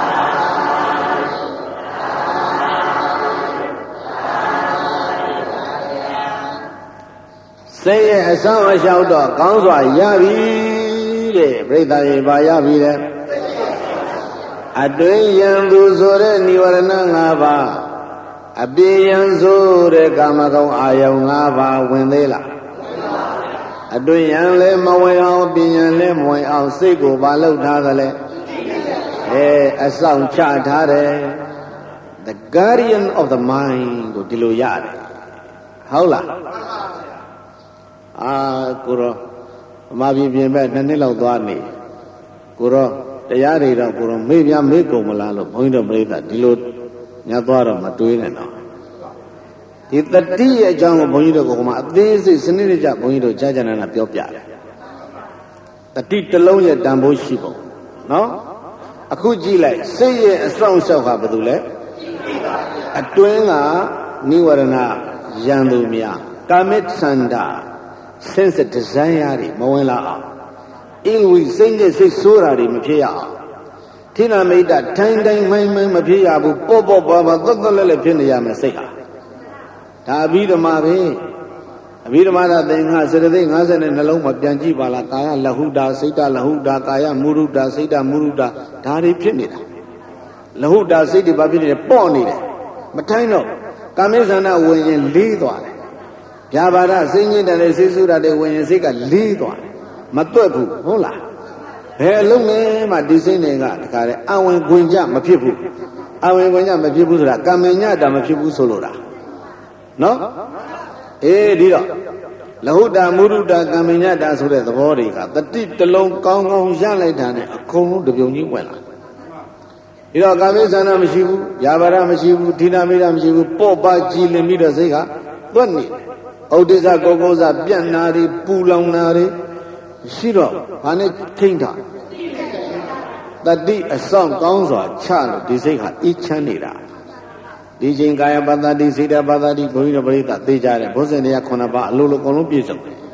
စိတ်ရဲ့အဆောင်အလျှောက်တော့ကောင်းစွာရပြီတဲ့ပြိဿရေပါရပြီတဲ့အတွင်းယံသူဆိုတဲ့និဝရဏ၅ပါးအပြင်ယံဆိုတဲ့ကာမဂုဏ်အာယုံ၅ပါးဝင်သေးလားအတွင်းယံလည်းမဝင်အောင်အပြင်ယံလည်းမဝင်အောင်စိတ်ကိုပါလောက်ထားသလဲအဲအဆောင်ချထားတယ် the guardian of the mind ကိုဒီလိုရတယ်ဟုတ်လားအာကိုရောအမပြင်းပြင်းပဲနှစ်နှစ်လောက်သွားနေကိုရောတရားတွေတော့ကိုရောမေ့ပြမေ့ကုန်မလားလို့ဘုန်းကြီးတို့ပြိဿဒီလိုညသွားတော့မတွေးနဲ့တော့ဒီတတိရဲ့အကြောင်းကိုဘုန်းကြီးတို့ကမှအသေးစိတ်စနစ်တကျဘုန်းကြီးတို့ကြာကြာနာနာပြောပြတယ်တတိတစ်လုံးရဲ့တန်ဖိုးရှိပုံနော်အခုကြည့်လိုက်စိတ်ရဲ့အဆောင်အရှောက်ကဘာလို့လဲအတွင်းကនិဝရဏယံသူများကာမိသန္တာsense desire တွေမဝင်လာအောင်အင်းဝိစိတ်နဲ့စိတ်ဆိုးတာတွေမဖြစ်ရအောင်ထိနာမိတ်တထိုင်တိုင်းမိုင်းမိုင်းမဖြစ်ရဘူးပေါ့ပေါ့ပါပါသွတ်သွတ်လဲလဲဖြစ်နေရမယ်စိတ်ဟာဒါအဘိဓမ္မာပဲအဘိဓမ္မာသင်္ဃစေတသိက်၅၀နဲ့နှလုံးမှာပြန်ကြည့်ပါလားကာယလဟုတာစိတ်တလဟုတာကာယမုရုတာစိတ်တမုရုတာဒါတွေဖြစ်နေတာလဟုတာစိတ်တွေဘာဖြစ်နေလဲပေါ့နေတယ်မထိုင်တော့ကာမိသန္တာဝင်ရင်လေးသွားတယ်ဗျာပါဒစိတ်ညစ်တယ်စိတ်ဆူတာတွေဝင်ရင်စိတ်ကလေးသွားတယ်မတွက်ဘူးဟုတ်လားဘယ်အလုံးနဲ့မှဒီစိတ်တွေကတခါတည်းအဝင်ခွင်ကြမဖြစ်ဘူးအဝင်ခွင်ကြမဖြစ်ဘူးဆိုတာကံမညတာမဖြစ်ဘူးဆိုလို့တာနော်အေးဒီတော့ Lahuta Muruta Kaminyata Sura the body, the tip the long Kong on Jalaitan, a cold of your new well. You know, Kamisana Mishibu, Yavara Mishibu, Tina Mira Mishibu, Popa Chile Mira Sega, Bunny, Odisa Gogoza, Bianari, Pulanari, Shiro, Hanet Kinta. That the a song comes or child, Disega, each anida. Dijin Kaya Badadi, Sida Badadi, Goina Brita, Deja, Bosnia Conaba, Lulu Columbiso.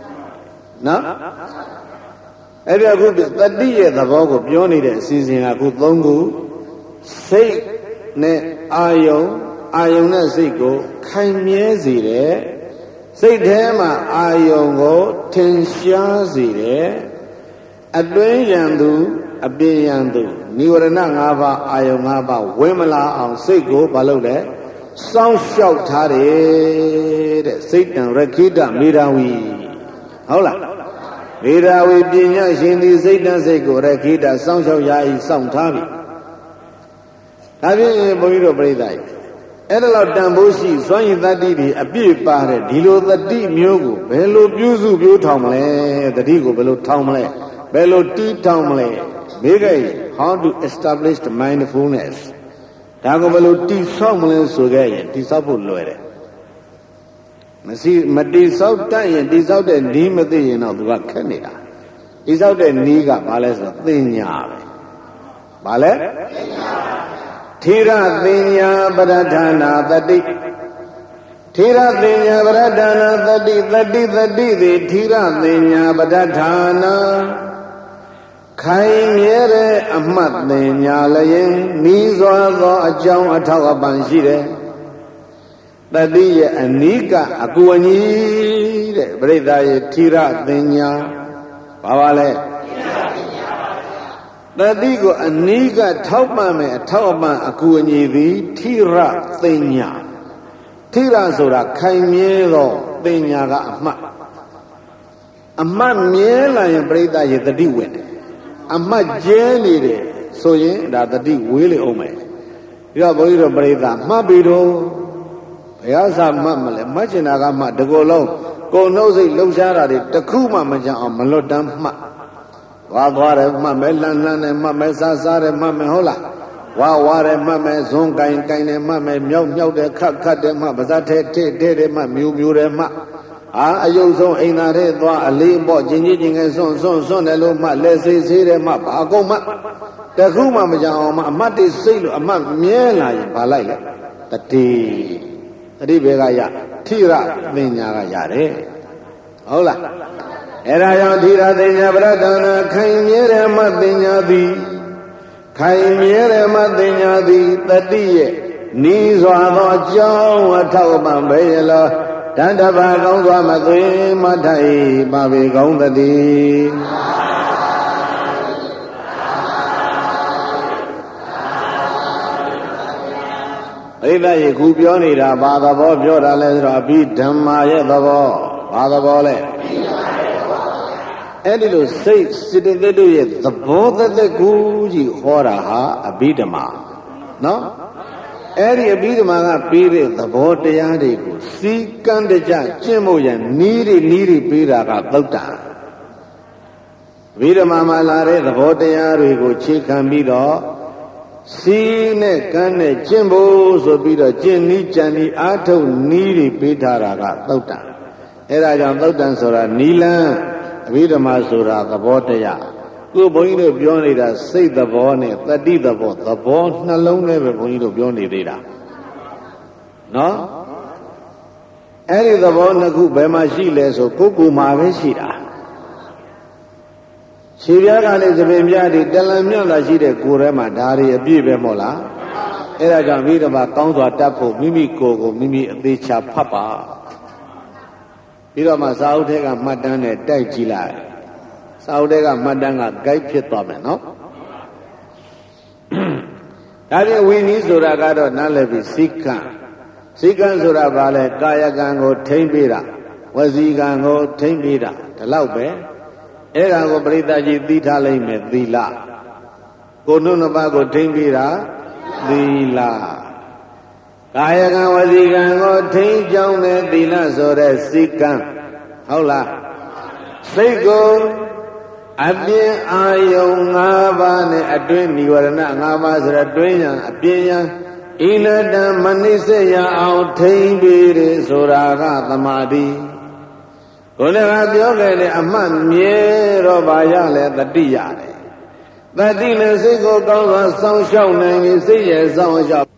No? Every group is the dear the Bogo, Pioni, seizing a good longu, say ne Ayo, Ayona Zigo, Kaimiezire, say Dema Ayongo, Tensha Zire, Adwayandu, Abiyandu, Niwarananga, Ayongaba, Wemala, on Sego, Balode. Sound shout Tare, Satan, Rakita, Mirawi. Hola. Mirawi, Pinya, Shindi, Satan, Sego, Rakita, Sound shout Yai, Sound Tavi. Have you a Boyro Bredai? Edela Damboshi, Swing that didi, a big party, Dilo the deep Mugu, Bello Buzu, Butamle, the Digo, Bello Tomle, Bello T Tomle, Bigay, how to establish the mindfulness. Tagabalu tea somnolent sugay, Tisapu Loere. Masi Mati South Tay and this out and Dimati in of Canada. Is out a Niga, Bales of Thinya. Bale? Tira Thinya Baratana, the D. Tira Thinya Baratana, the D, the D, the D, the Tira Thinya Baratana. Kaimere Ahmad Nyalayan, Nizo, a John Atalaban Shire, Badia Anika, Akuani, Breda Tira Denya, Pavale. Badigo Anika, Taupame, Taupa, Akuani, Tira Denya, Tira Zora, Kaimero, Denyaga Ahmad. Ahmad Miela and Breda, the Dewin. Amma Jenny, so ye that the deep willy ome. You are going to break that Mabido, Yasa Mamma, Machinagama, the Golo, Go Nosy, Losara, the Kuma Maja on Malodam Ma. Waware, Mamelan, and Mamesa, Sare, Mamehola. Waware, Mame, Zonka, and Kaine, Mame, Myo, Myo, the cut, cut them up, Zate, Dede, Ma, Mew, Mure, Ma. Ah, you so ain't a red one, a limbo, Jinjing and son, son, son, a little mat, let's say, a map, a go map. The Kuma Majama, Mati Sailor, a map, Miela, Palaya, the tea, the Ribegaya, Tira, Vinya Yare. Hola. Era Tira de Yabradana, Kaimere Madinyadi, Kaimere Madinyadi, the dear, knees are John, a Tauban Bayla. Tandaba Gongwa Madri Matai Babi Gongadi Ida Kupioni, Bada Bobjora Lesra, Dhamma Yadavo, Bada Bole. Edido say, sitting there, the both of the Guji Horaha, Abidama. No? Eri Abidama period, the Botayadi, see Kandaja, Chimoya, needy, needy Piraga, Bota. Vidama Lare, the Botayari, go chick and bido, see ne Kane, Chimbo, so bido, Jenny, Jenny, Ato, needy Pitaraga, Bota. Erajan Botan Sora, Nila, Vidama Sura, the Botaya. Go boy to Bioni that say the bonnet, that did the boat, the bone, no long never going to Bioni data. No? Any the bone who Bemashile, so Kuku Maveshira. Syria is a Bemiadi, Delamia, she de Kurema, Dari, a Bibemola. Era can read about Council Tapo, Mimi Coco, Mimi, Bicha Papa. Birama Sao take a Madan at Taijila. Saudega Madanga Gai Pitome, no? That we need Suragado Nalevi Sika. Sikan Surabale, Kayagango, Tembira, Wazigango, Tembira, the Laube, Erango Britaji, Ditale, Dila. Gonunabago, Tembira, Dila. Kayagan Wazigango, Tenjone, Dila, Sore, Sikan. ဟုတ်လားစိတ်ကိုအပြင်အာယုံ၅ပါးနဲ့အတွင်းនិဝရဏ၅ပါးဆိုတော့တွင်းရန်အပြင်ရန်ဣလတံမနိစ္စရအောင်ထိမ့်ပြီးတယ်ဆိုတာကသမာဓိကိုယ်လည်းပြောခဲ့တယ်အမှတ်မြဲတော့ပါရလဲတတိရတယ်တတိနဲ့စိတ်ကိုကောင်းစွာစောင့်ရှောက်နိုင်ပြီစိတ်ရဲ့စောင့်ရှောက်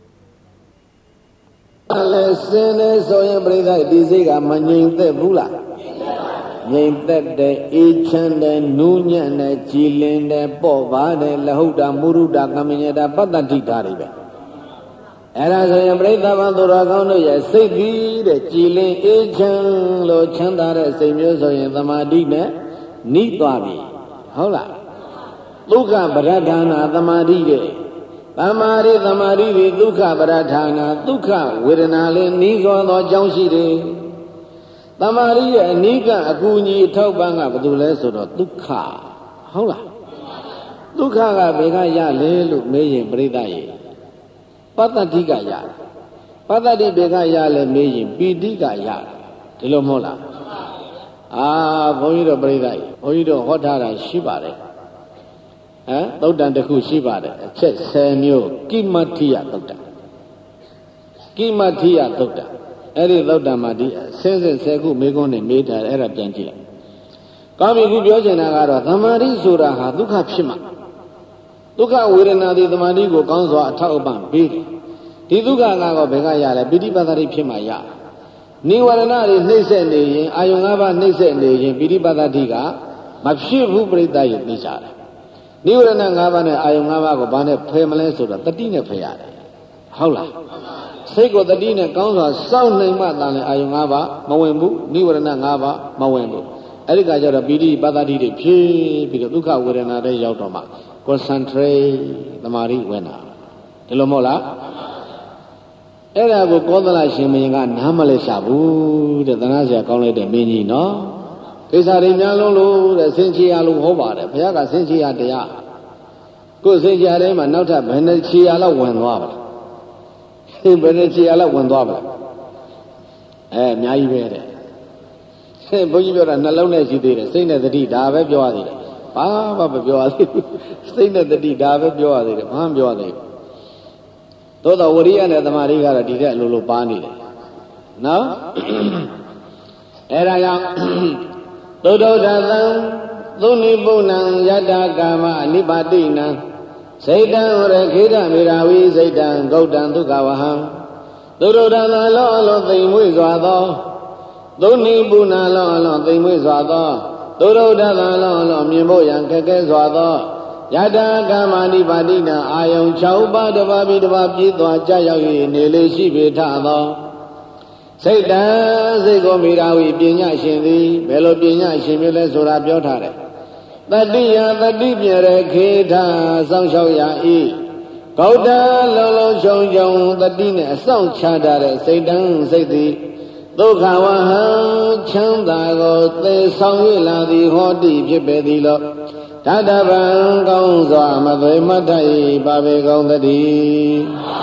လည်းစင်းနေဆိုရင်ပြိဿဒီစိတ်ကမငြိမ်သက်ဘူးလားငြိမ်သက်တဲ့အေးချမ်းတဲ့နူးညံ့တဲ့ကြည်လင်တဲ့ပေါ့ပါတဲ့လဟုတ်တာမုရုဒ္ဒကမညတာပတ္တတိဓာတွေပဲအဲ့ဒါဆိုရင်ပြိဿဘသူတော်ကောင်းတို့ရဲ့စိတ်ပြီးတဲ့ကြည်လင်အေးချမ်းလို့ချမ်းသာတဲ့စိတ်မျိုးဆိုရင်သမာဓိနဲ့နိသွားပြီဟုတ်လားဒုက္ခပရဒာနာသမာဓိတဲ့သမာဓိသမာဓိဒီဒုက္ခပရဒာနာဒုက္ခဝေဒနာလေးနှီးသောသောအကြောင်းရှိတယ်သမာဓိရဲ့အနိကအကူအညီအထောက်ပံ့ကဘာလို့လဲဆိုတော့ဒုက္ခဟုတ်လားဒုက္ခကဘယ်ကရလဲလို့မေးရင်ပြိဿရဲ့ပတ္တတိကရတယ်ပတ္တတိဘယ်ကရလဲမေးရင်ပီတိကရတယ်ဒီလိုမဟုတ်လားအာဘုန်းကြီးတို့ပြိဿရဲ့ဘုန်းကြီးတို့ဟောထားတာရှိပါတယ်ဟမ်သုတ်တန်တစ်ခုရှိပါတယ်အချက်ဆယ်မျိုးကိမတ္ထိယသုတ်တန်ကိမတ္ထိယသုတ်တန်အဲ့ဒီသုတ်တန်မှာဒီဆင်းဆင်းဆယ်ခုမေးခွန်းနဲ့မေးထားတယ်အဲ့ဒါပြန်ကြည့်လိုက်ကောင်းပြီခုပြောချင်တာကတော့သမာဓိဆိုတာဟာဒုက္ခဖြစ်မှာဒုက္ခဝေဒနာဒီသမာဓိကိုကောင်းစွာအထောက်အပံ့ပေးတယ်ဒီဒုက္ခကတော့ဘယ်ကရလဲပိဋိပတ်တိဖြစ်မှာရနိဝရဏတွေနှိမ့်ဆက်နေရင်အာယုံ၅ပါးနှိမ့်ဆက်နေရင်ပိဋိပတ်တိကမဖြစ်ဘူးပြိတ္တရဲ့သိကြတယ်နိဝရဏ၅ပါးနဲ့အာယုံ၅ပါးကိုဘာနဲ့ဖယ်မလဲဆိုတော့တတိနဲ့ဖယ်ရတယ်ဟုတ်လားစိတ်ကိုတတိနဲ့ကောင်းစွာစောင့်နိုင်မှသာလဲအာယုံ၅ပါးမဝင်ဘူးနိဝရဏ၅ပါးမဝင်ဘူးအဲ့ဒီကကြတော့ပိဋိပတ်တိတွေဖြစ်ပြီးတော့ဒုက္ခဝေဒနာတွေရောက်တော့မှ concentrate သမာဓိဝင်တာဒီလိုမဟုတ်လားအဲ့ဒါကိုကောသလရှင်မင်းကနားမလဲရှာဘူးတဲ့သနာစရာကောင်းလိုက်တဲ့မင်းကြီးနော်ကိစ္စတွေများလုံးလို့တဲ့ဆင်ချေရလို့ဟောပါတယ်ဘုရားကဆင်ချေရတရားကိုယ်ဆင်ချေရထဲမှာနောက်ထပ်ဘယ်နှချေရလောက်ဝင်သွားပါလဲဘယ်နှချေရလောက်ဝင်သွားပါလဲအဲအများကြီးပဲတဲ့ဆင်ဘုန်းကြီးပြောတာနှလုံးနဲ့ရှိသေးတယ်စိတ်နဲ့သတိဒါပဲပြောရသေးတယ်ဘာမှမပြောရသေးဘူးစိတ်နဲ့တတိဒါပဲပြောရသေးတယ်ဘာမှပြောရသေးဘူးသို့တော်ဝရိယနဲ့သမာဓိကတော့ဒီတဲ့အလိုလိုပါနေတယ်နော်အဲ့ဒါကြောင့်သုဒ္ဓဒသံသုနိပုဏ္ဏံယတ္တကာမအနိပါတိနံစိတ်တံရခေတမေရာဝိစိတ်တံဂௌတံဒုက္ခဝဟံသုဒ္ဓဒသံလောအလောသိမ်မွေ့စွာသောသုနိပုဏ္ဏလောအလောသိမ်မွေ့စွာသောသုဒ္ဓဒသံလောအလောမြင်ဖို့ရန်ခက်ခဲစွာသောယတ္တကာမနိပါတိနံအာယုံ၆ပါးတပါးပြီးတပါးပြည့်သွားကြရောက်၍နေလေရှိပေထသောစိတ်တံစိတ်ကိုမိရာဝိပညာရှင်သည်ဘယ်လိုပညာရှင်မျိုးလဲဆိုတာပြောထားတယ်တတိယတတိပြရခေထစောင့်ရှောက်ရ၏ဂௌတလုံးလုံးချုံချုံတတိနဲ့အဆောင်ချထားတဲ့စိတ်တံစိတ်သည်ဒုက္ခဝဟံချမ်းသာကိုသေဆောင်၍လာသည်ဟောတိဖြစ်ပေသည်လို့တတဗံကောင်းစွာမသွေမတ်ထိုက်ပါပေကောင်းတည်း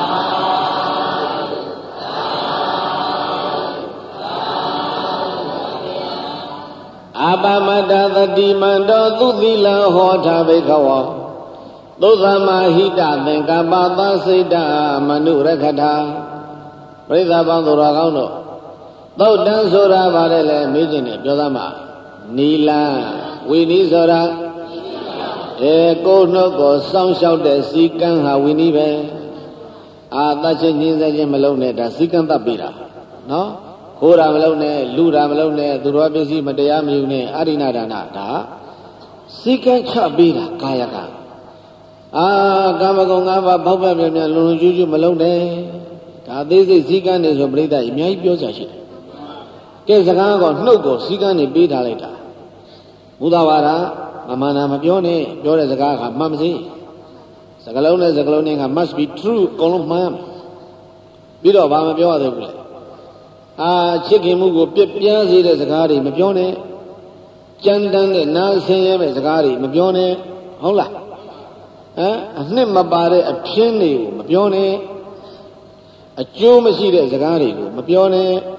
အပမတ္တသတိမန္တောသူသီလဟောထားဘိခဝောသုသမဟိတသင်္ကပ္ပသစိတ်တမနုရခထာပရိသတ်ပေါင်းသူတော်ကောင်းတို့သုတ်တန်ဆိုတာဗါတယ်လေမေးခြင်းနဲ့ပြောသမှာနီလံဝိနည်းဆိုတာအဲကိုယ်နှုတ်ကိုစောင့်ရှောက်တဲ့စီကံဟာဝိနည်းပဲအာသချင်းချင်းစချင်းမလုံးနဲ့ဒါစီကံတတ်ပြီးတာနော်ခိုးတာမလုံးနဲ့လူတာမလုံးနဲ့သူတော်ပစ္စည်းမတရားမယူနဲ့အရိဏဒါနဒါစီကံချပြီးတာကာယကအာကာမဂုဏ်၅ပါးဘောက်ပဲ့ပြန်လုံလုံကျူးကျူးမလုံးနဲ့ဒါအသေးစိတ်စီကံနေဆိုပြိဿအများကြီးပြောကြရှိတယ်ကဲစကားကနှုတ်ကိုစီကံနေပေးထားလိုက်တာဘုရားဝါဒမမာနာမပြောနဲ့ပြောတဲ့စကားကမှန်မစေစကားလုံးနဲ့စကားလုံးနဲ့က must be true အကုန်လုံးမှန်ပြီးတော့ဘာမပြောရသေးဘူးလေအာချစ်ခင်မှုကိုပြပြားစေတဲ့စကားတွေမပြောနဲ့ကြမ်းတမ်းတဲ့နာဆင်းရဲမဲ့စကားတွေမပြောနဲ့ဟုတ်လားဟမ်အနှစ်မပါတဲ့အပြင်းတွေကိုမပြောနဲ့အကျိုးမရှိတဲ့စကားတွေကိုမပြောနဲ့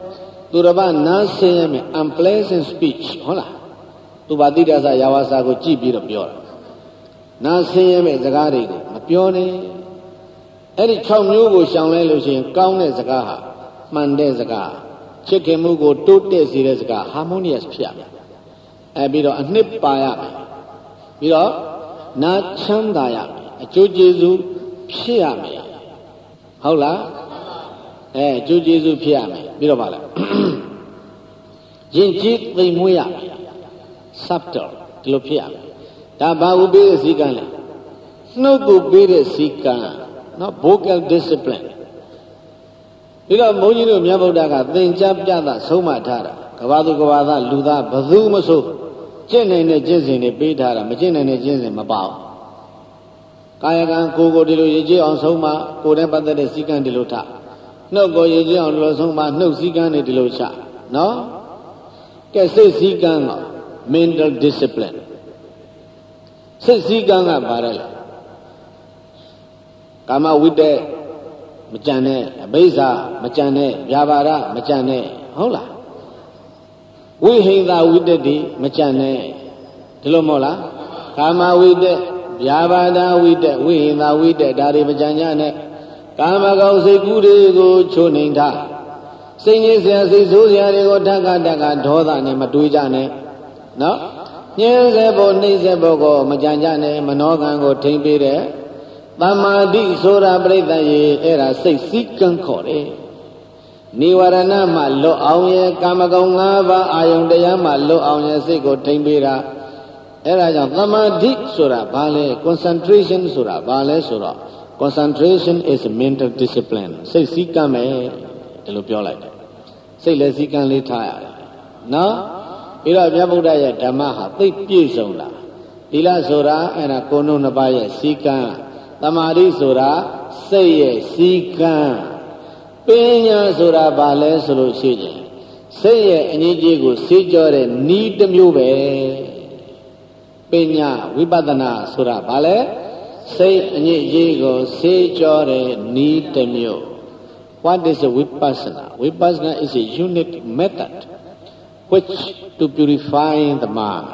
သူတစ်ပါးနားဆင်းရမယ် unpleasant speech ဟုတ်လားသူဘာတိဒသယာဝစာကိုကြည့်ပြီးတော့ပြောတာနားဆင်းရမယ်စကားတွေကိုမပြောနဲ့အဲ့ဒီ၆မျိုးကိုရှောင်လဲလို့ရှိရင်ကောင်းတဲ့စကားဟာမှန်တဲ့စကားချစ်ခင်မှုကိုတိုးတက်စေတဲ့စကား harmonious ဖြစ်ရမယ်အဲပြီးတော့အနှစ်ပါရမယ်ပြီးတော့နားချမ်းသာရမယ်အကျိုးကျေးဇူးဖြစ်ရမယ်ဟုတ်လားအဲအကျိုးကျေးဇူးဖြစ်ရမယ်ပြီးတော့ဗါလားယဉ်ကျေးသိမ်မွေ့ရမယ် subtle ဒီလိုဖြစ်ရမယ်ဒါဘာကိုပေးတဲ့စည်းကမ်းလဲနှုတ်ကိုပေးတဲ့စည်းကမ်းနော် vocal discipline ပြီးတော့ဘုန်းကြီးတို့မြတ်ဗုဒ္ဓကသင်ကြားပြတာဆုံးမထားတာကဘာသူကဘာသားလူသားဘသူမဆိုကျင့်နိုင်တဲ့ကျင့်စဉ်တွေပေးထားတာမကျင့်နိုင်တဲ့ကျင့်စဉ်မပေါ့ကာယကံကိုယ်ကိုဒီလိုရည်ကြည်အောင်ဆုံးမကိုယ်နဲ့ပတ်သက်တဲ့စည်းကမ်းဒီလိုထားနှုတ်ကိုရည်ကြည်အောင်ဒီလိုဆုံးမနှုတ်စည်းကမ်းတွေဒီလိုချနော်ကဲစိတ်စည်းကမ်းက mental discipline စိတ်စည်းကမ်းကပါတယ်လားကာမဝိတ္တမကြံနဲ့အဘိဇာမကြံနဲ့ဗျာပါဒမကြံနဲ့ဟုတ်လားဝိဟိန္ဒဝိတ္တတိမကြံနဲ့ဒီလိုမဟုတ်လားကာမဝိတ္တဗျာပါဒဝိတ္တဝိဟိန္ဒဝိတ္တဒါတွေမကြံကြနဲ့ကာမဂုဏ်စိတ်ကူးတွေကိုချိုးနှိမ်ထားစိတ်ငြိစရာစိတ်ဆိုးစရာတွေကိုတက္ကတက္ကဒေါသနဲ့မတွေးကြနဲ့နော်ညှင်းစေဖို့နှိမ့်စေဖို့ကိုမကြံကြနဲ့မနောကံကိုထိမ့်ပေးတဲ့သမာဓိဆိုတာပြိတ္တရေအဲ့ဒါစိတ်စည်းကမ်းခေါ်တယ်နိဝရဏမှလွတ်အောင်ရဲ့ကာမဂုဏ်၅ပါးအာယုန်တရားမှလွတ်အောင်ရဲ့စိတ်ကိုထိမ့်ပေးတာအဲ့ဒါကြောင့်သမာဓိဆိုတာဘာလဲ concentration ဆိုတာဘာလဲဆိုတော့ concentration is a mental discipline စိတ်စည်းကမ်းမယ်ဒီလိုပြောလိုက်တယ်စိတ်လည်းစည်းကမ်းလေးထားရတယ်နော်ပြီးတော့မြတ်ဗုဒ္ဓရဲ့ဓမ္မဟာသိပြည့်စုံတာသီလဆိုတာအဲ့ဒါကိုယ်နှုတ်နှစ်ပါးရဲ့စည်းကမ်းသမာဓိဆိုတာစိတ်ရဲ့စည်းကမ်းပညာဆိုတာဘာလဲဆိုလို့ရှိရင်စိတ်ရဲ့အငြိအကျေးကိုစေးကြောတဲ့ဤတစ်မျိုးပဲပညာဝိပဿနာဆိုတာဘာလဲစိတ်အငြိအကျေးကိုစေးကြောတဲ့ဤတစ်မျိုး What is a vipassana? Vipassana is a unique method which to purify the mind.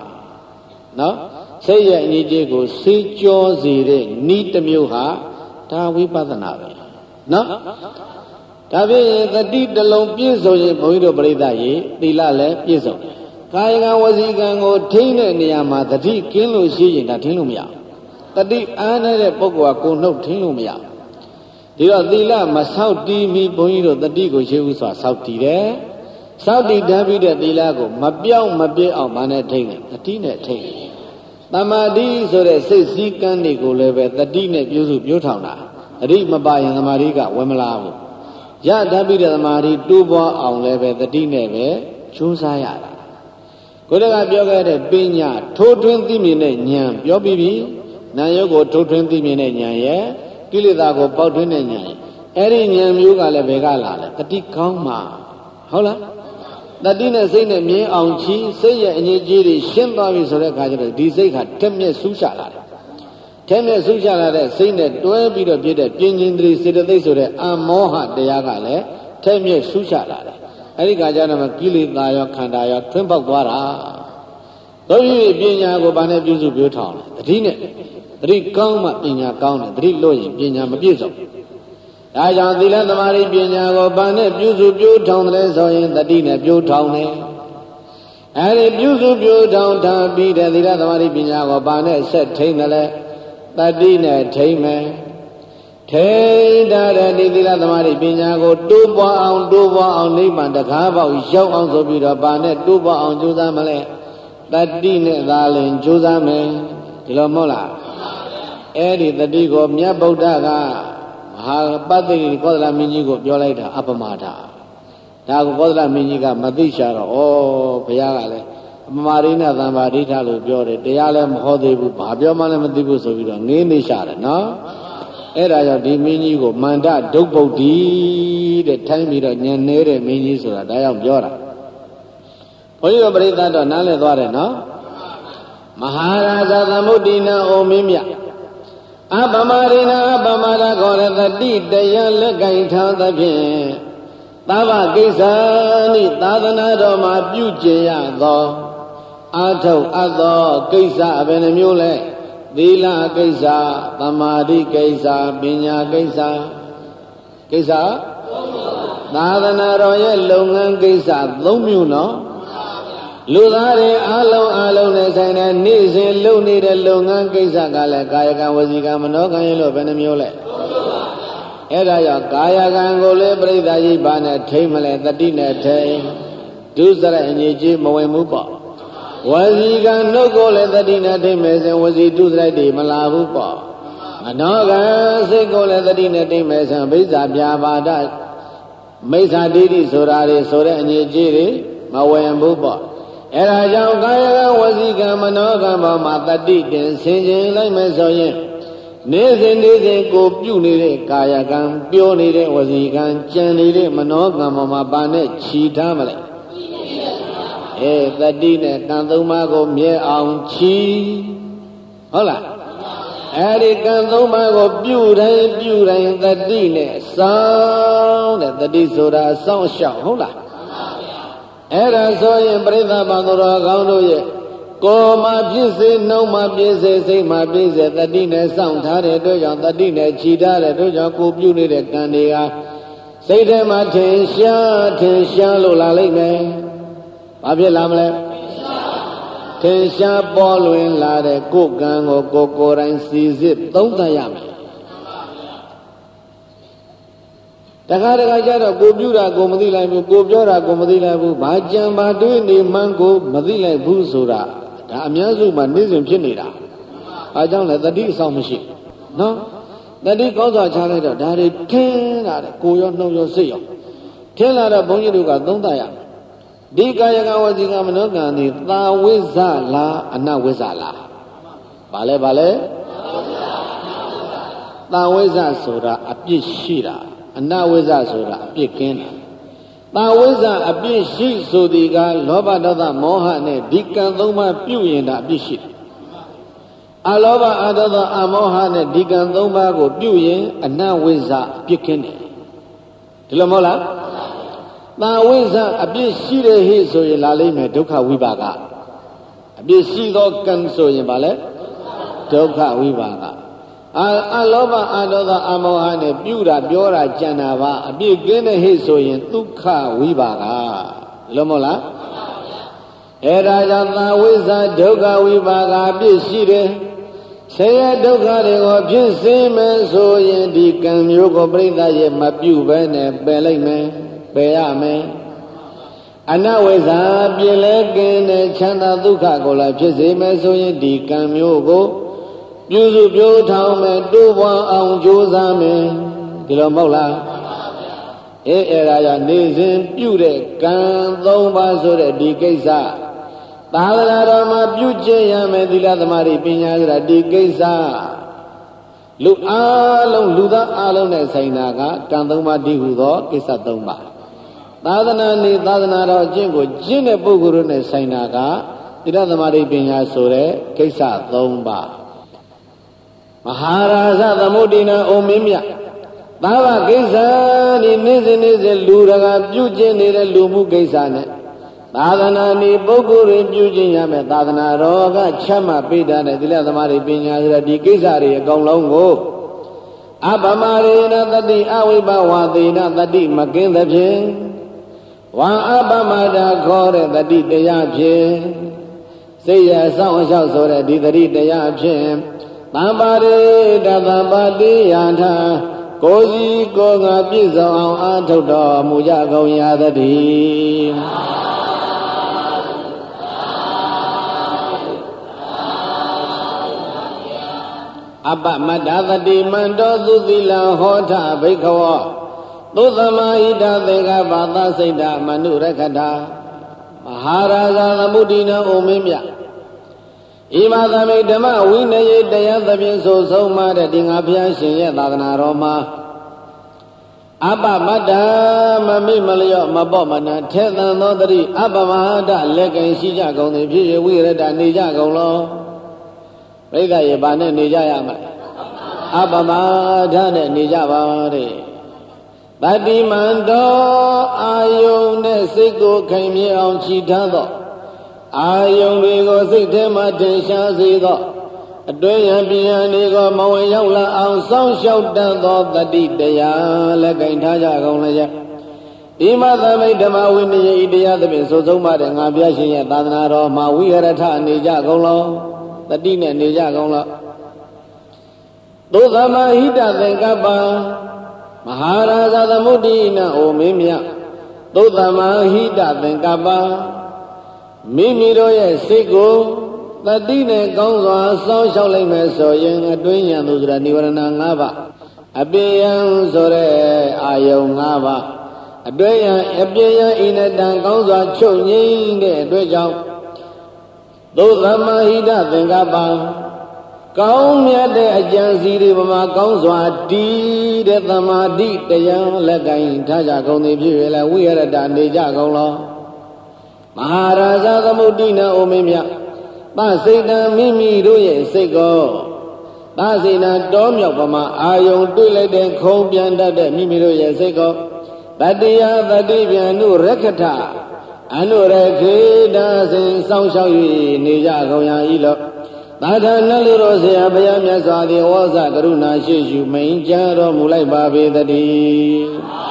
No? စိတ်ရဲ့အငြိအကျေးကိုစေးကြောစေတဲ့ဤတစ်မျိုးဟာဒါဝိပဿနာပဲနော်ဒါဖြင့်သတိတလုံးပြည့်စုံရင်ဘုန်းကြီးတို့ပြိဿရေသီလလည်းပြည့်စုံတယ်ကာယကံဝစီကံကိုထိန်းတဲ့နေရာမှာသတိကင်းလို့ရှိရင်ဒါထိန်းလို့မရဘူးတတိအားနေတဲ့ပုဂ္ဂိုလ်ကကိုယ်နှုတ်ထိန်းလို့မရဘူးဒီတော့သီလမဆောက်တည်မီဘုန်းကြီးတို့တတိကိုရှေးဥစွာဆောက်တည်တယ်ဆောက်တည်တတ်ပြီးတဲ့သီလကိုမပြောင်းမပြည့်အောင်မနဲ့ထိန်းတယ်တတိနဲ့ထိန်းတယ်သမာဓိဆိုတဲ့စိတ်စည်းကမ်းတွေကိုလည်းပဲတတိနဲ့ပြုစုပြောထောင်တာတတိမပါရင်သမာဓိကဝင်မလာဘူးရတတ်ပြီးတဲ့သမာဓိတိုးပွားအောင်လည်းပဲတတိနဲ့ပဲကြိုးစားရတာကိုယ်တကပြောခဲ့တဲ့ပညာထိုးထွင်းသိမြင်တဲ့ဉာဏ်ပြောပြီးပြီနာယုတ်ကိုထိုးထွင်းသိမြင်တဲ့ဉာဏ်ရဲ့ကိလေသာကိုပေါက်ထွင်းတဲ့ဉာဏ်ရဲ့အဲ့ဒီဉာဏ်မျိုးကလည်းဘယ်ကလာလဲတတိကောင်းမှာဟုတ်လားတတိနဲ့စိတ်နဲ့မြင်အောင်ချီစိတ်ရဲ့အငြိအကျေးတွေရှင်းသွားပြီဆိုတဲ့အခါကျတော့ဒီစိတ်ကတက်မြက်ဆူးချလာတယ်ထဲမြက်ဆူးချလာတဲ့စိတ်နဲ့တွဲပြီးတော့ပြည့်တဲ့ပြင်းချင်းတည်းစေတသိက်ဆိုတဲ့အမောဟတရားကလည်းထဲမြက်ဆူးချလာတယ်အဲ့ဒီခါကျတော့ကိလေသာရောခန္ဓာရောထွင်းပေါက်သွားတာသို့၍ပညာကိုဘာနဲ့ပြုစုပြောထောင်လဲတတိနဲ့တတိကောင်းမှပညာကောင်းတယ်တတိလို့ရင်ပညာမပြည့်စုံဒါကြောင့်သီလသမာဓိပညာကိုဘာနဲ့ပြုစုပြောထောင်တယ်ဆိုရင်တတိနဲ့ပြောထောင်တယ်အဲဒီပြုစုပြောထောင်ထားပြီးတဲ့သီလသမာဓိပညာကိုဘာနဲ့ဆက်ထိန်တယ်လဲတတိနဲ့ထိန်မယ်ထိန်ထားတဲ့ဒီသီလသမာဓိပညာကိုတိုးပွားအောင်တိုးပွားအောင်နိဗ္ဗာန်တကားပေါက်ရောက်အောင်ဆိုပြီးတော့ဘာနဲ့တိုးပွားအောင်ကြိုးစားမလဲတတိနဲ့သာလင်ကြိုးစားမယ်ဒီလိုမဟုတ်လားအဲ့ဒီတတိကိုမြတ်ဗုဒ္ဓကမဟာပတ္တိကောသလမင်းကြီးကိုပြောလိုက်တာအပမဒဒါကိုကောသလမင်းကြီးကမသိရှာတော့ဩဘုရားကလည်းအပမရိဏသံပါဒိဋ္ဌလို့ပြောတယ်တရားလည်းမဟောသေးဘူးဘာပြောမှလည်းမသိဘူးဆိုပြီးတော့ငင်းနေရှာတယ်နော်အဲ့ဒါကြောင့်ဒီမင်းကြီးကိုမန္တဒုဗ္ဗုဒ္ဓီတဲ့ထိုင်းပြီးတော့ညံနေတဲ့မင်းကြီးဆိုတာဒါကြောင့်ပြောတာဘုန်းကြီးတို့ပရိသတ်တော့နားလည်သွားတယ်နော်မဟာရာဇသမုဒ္ဒိနာအိုမင်းမြအပမရိဏအပမဒခေါ်တဲ့တတိတရားလက်ကင်ထားသဖြင့်သာဝကိစ္စနိသာသနာတော်မှာပြုကျင့်ရသောအာထုပ်အပ်သောကိစ္စဘယ်နှမျိုးလဲသီလကိစ္စသမာဓိကိစ္စပညာကိစ္စကိစ္စသာသနာတော်ရဲ့လုပ်ငန်းကိစ္စသုံးမျိုးနော်လူသားတွေအလုံးအလုံးနဲ့ဆိုင်တဲ့နေ့စဉ်လုပ်နေတဲ့လုပ်ငန်းကိစ္စကလည်းကာယကံဝစီကံမနောကံရဲ့လို့ဘယ်နှမျိုးလဲအဲ့ဒါကြောင့်ကာယကံကိုလည်းပြိဿကြီးပါနဲ့ထိမ့်မလဲတတိနဲ့ထိမ့်ဒုစရအငြိကြီးမဝင်ဘူးပေါ့ဝစီကံနှုတ်ကိုလည်းတတိနဲ့ထိမ့်မယ်ဆိုဝစီဒုစရိုက်တွေမလာဘူးပေါ့မနောကံစိတ်ကိုလည်းတတိနဲ့ထိမ့်မယ်ဆိုဘိဇာပြာပါဒမိစ္ဆာဒိဋ္ဌိဆိုတာတွေဆိုတဲ့အငြိကြီးတွေမဝင်ဘူးပေါ့အဲ့ဒါကြောင့်ကာယကံဝစီကံမနောကံပေါ်မှာတတိတင်ဆင်ခြင်လိုက်မယ်ဆိုရင်နေ့စဉ်နေ့စဉ်ကိုပြုနေတဲ့ကာယကံပြောနေတဲ့ဝစီကံကြံနေတဲ့မနောကံပေါ်မှာပါနဲ့ခြီထားမလဲအဲတတိနဲ့ကံသုံးပါးကိုမြဲအောင်ခြီဟုတ်လားအဲဒီကံသုံးပါးကိုပြုတိုင်းပြုတိုင်းတတိနဲ့စောင်းတဲ့တတိဆိုတာစောင့်ရှောက်ဟုတ်လားအဲ့ဒါဆိုရင်ပရိသတ်ဘာသူတော်ကောင်းတို့ရဲ့ကိုယ်မှာဖြစ်စေနှုံးမှာဖြစ်စေစိတ်မှာဖြစ်စေတတိနဲ့စောင့်ထားတဲ့အတွက်ကြောင့်တတိနဲ့ခြိထားတဲ့အတွက်ကြောင့်ကိုပြုနေတဲ့ကံတွေဟာစိတ်ထဲမှာထင်ရှားထင်ရှားလို့လာလိမ့်မယ်။ဘာဖြစ်လာမလဲ။ထင်ရှားပေါ်လွင်လာတဲ့ကိုယ်ကံကိုကိုယ်ကိုယ်တိုင်စီစစ်သုံးသပ်ရမယ်။တခါတခါကျတော့ကိုပြုတာကိုမသိလိုက်ဘူးကိုပြောတာကိုမသိလိုက်ဘူးဘာကြံဘာတွေးနေမှန်းကိုမသိလိုက်ဘူးဆိုတာဒါအများစုမှာနေ့စဉ်ဖြစ်နေတာအားကြောင့်လည်းတတိအဆောင်မရှိနော်တတိကောင်းစွာချလိုက်တော့ဒါတွေထင်းလာတယ်ကိုရောနှုတ်ရောစိတ်ရောထင်းလာတော့ဘုန်းကြီးတို့ကသုံးသပ်ရမယ်ဒီကာယကံဝစီကံမနောကံဒီသာဝိဇ္ဇလားအနဝိဇ္ဇလားဘာလဲဘာလဲသာဝိဇ္ဇဆိုတာအပြစ်ရှိတာအနဝိဇ္ဇဆိုတာအပြစ်ကင်းတာသာဝိဇ္ဇအပြစ်ရှိဆိုဒီကလောဘဒေါသမောဟနဲ့ဒီကံသုံးပါးပြုရင်ဒါအပြစ်ရှိတယ်အလောဘအဒေါသအမောဟနဲ့ဒီကံသုံးပါးကိုပြုရင်အနဝိဇ္ဇအပြစ်ကင်းတယ်ဒီလိုမဟုတ်လားသာဝိဇ္ဇအပြစ်ရှိတဲ့ဟိဆိုရင်လာလိမ့်မယ်ဒုက္ခဝိပါကအပြစ်ရှိသောကံဆိုရင်ဗာလဲဒုက္ခဝိပါကအာအလောဘအဒေါသအမောဟနဲ့ပြုတာပြောတာကြံတာပါအပြစ်ကင်းတဲ့ဟိဆိုရင်ဒုက္ခဝိပါကလုံးမလားအဲ့ဒါကြောင့်သာဝိဇ္ဇဒုက္ခဝိပါကအပြစ်ရှိတယ်ဆင်းရဲဒုက္ခတွေကိုဖြစ်စေမယ်ဆိုရင်ဒီကံမျိုးကိုပြိဿရဲ့မပြုဘဲနဲ့ပယ်လိုက်မယ်ပယ်ရမယ်အနဝိဇ္ဇပြည့်လဲကင်းတဲ့ချမ်းသာဒုက္ခကိုလည်းဖြစ်စေမယ်ဆိုရင်ဒီကံမျိုးကိုပြုစုပြိုးထောင်မယ်တိုးပွားအောင်ကြိုးစားမယ်ဒီလိုမဟုတ်လားအေးအဲ့ဒါကြောင့်နေစဉ်ပြုတဲ့ကံသုံးပါးဆိုတဲ့ဒီကိစ္စသာသနာတော်မှာပြုကျင့်ရမယ်သီလသမာဓိပညာဆိုတာဒီကိစ္စလူအားလုံးလူသားအားလုံးနဲ့ဆိုင်တာကကံသုံးပါးတည်ဟူသောကိစ္စသုံးပါးသာသနာနေသာသနာတော်အကျင့်ကိုကျင့်တဲ့ပုဂ္ဂိုလ်တို့နဲ့ဆိုင်တာကသီလသမာဓိပညာဆိုတဲ့ကိစ္စသုံးပါးမဟာရာဇသမုဒ္ဒိနာအိုမင်းမြတ်သာဝကိစ္စဒီနေ့စဉ်နေ့စဉ်လူတကာပြုကျင့်နေတဲ့လူမှုကိစ္စနဲ့သာသနာနေပုဂ္ဂိုလ်တွေပြုကျင့်ရမယ်သာသနာတော်ကချမ်းသာပေးတာတဲ့သီလသမာဓိပညာဆိုတဲ့ဒီကိစ္စတွေအကုန်လုံးကိုအပမရေနတတိအဝိဘဝသေနတတိမကင်းသဖြင့်ဝံအပမတာခေါ်တဲ့တတိတရားဖြင့်စိတ်ရဆောင်အလျှောက်ဆိုတဲ့ဒီတတိတရားဖြင့်သံပါရိတသံပါတိယထာကိုယ်စီကိုယ်ငါပြည့်စုံအောင်အားထုတ်တော်မူကြကုန်ရသတည်းအပမတ္တသတိမန္တောသုသီလဟောထဘိက္ခဝောသုသမဟိတသေကဘာသစိတ်တမနုရခတာမဟာရာဇသမုဒ္ဒိနဩမင်းမြတ်ဣမသမိဓမ္မဝိနယေတရားသဖြင့်ဆိုဆုံးမတဲ့ဒီငါဘုရားရှင်ရဲ့သာသနာတော်မှာအပမတ္တမမိမလျော့မပေါ့မနာထဲသန်သောတတိအပမဟာတလက်ကင်ရှိကြကုန်သည်ဖြစ်၍ဝိရဒနေကြကုန်လောပြိဿရေဘာနဲ့နေကြရမှာအပမဟာတနဲ့နေကြပါတဲ့တတိမန္တောအာယုန်နဲ့စိတ်ကိုခိုင်မြဲအောင်ချီထားသောအာယုန်တွေကိုစိတ်ထဲမှာထင်ရှားစေသောအတွင်းရပြန်တွေကိုမဝင်ရောက်လာအောင်စောင့်ရှောက်တတ်သောတတိတရားလည်းဂိုင်ထားကြကုန်လည်းဒီမသမိတ်ဓမ္မဝိနည်းဤတရားသဖြင့်ဆိုဆုံးပါတဲ့ငါပြရှင်ရဲ့သာသနာတော်မှာဝိဟရထနေကြကုန်လောတတိနဲ့နေကြကုန်လောသုသမဟိတသင်္ကပ္ပမဟာရာဇသမုဒ္ဒိနအိုမင်းမြတ်သုသမဟိတသင်္ကပ္ပမိမိတို့ရဲ့စိတ်ကိုတတိနဲ့ကောင်းစွာစောင့်ရှောက်လိုက်မယ်ဆိုရင်အတွင်းရန်သူဆိုတာនិဝရဏ၅ပါးအပိယံဆိုတဲ့အာယုံ၅ပါးအတွင်းရန်အပိယံဣနတံကောင်းစွာချုပ်ငြိမ်းတဲ့အတွက်ကြောင့်သုသမဟိတသင်္ကပ္ပကောင်းမြတ်တဲ့အကျင့်စီတွေပမာကောင်းစွာတည်တဲ့သမာဓိတရားလက်ကင်ထားကြကုန်သည်ဖြစ်ရလဲဝိဟရတနေကြကုန်လောမဟာရာဇသမုဒ္ဒိနာအိုမင်းမြတ်သစိတ်တံမိမိတို့ရဲ့စိတ်ကိုသစိတ်တံတောမြောက်ပမာအာယုံတွေ့လိုက်တဲ့ခုံပြန်တတ်တဲ့မိမိတို့ရဲ့စိတ်ကိုတတိယတတိပြန်နုရက္ခထအနုရခေတစဉ်စောင့်ရှောက်၍နေကြကုန်ရ၏လို့သာသနာလူတော်ဆရာဘုရားမြတ်စွာဘုရားဝါစကရုဏာရှိရှုမိန်ကြားတော်မူလိုက်ပါပေတည်း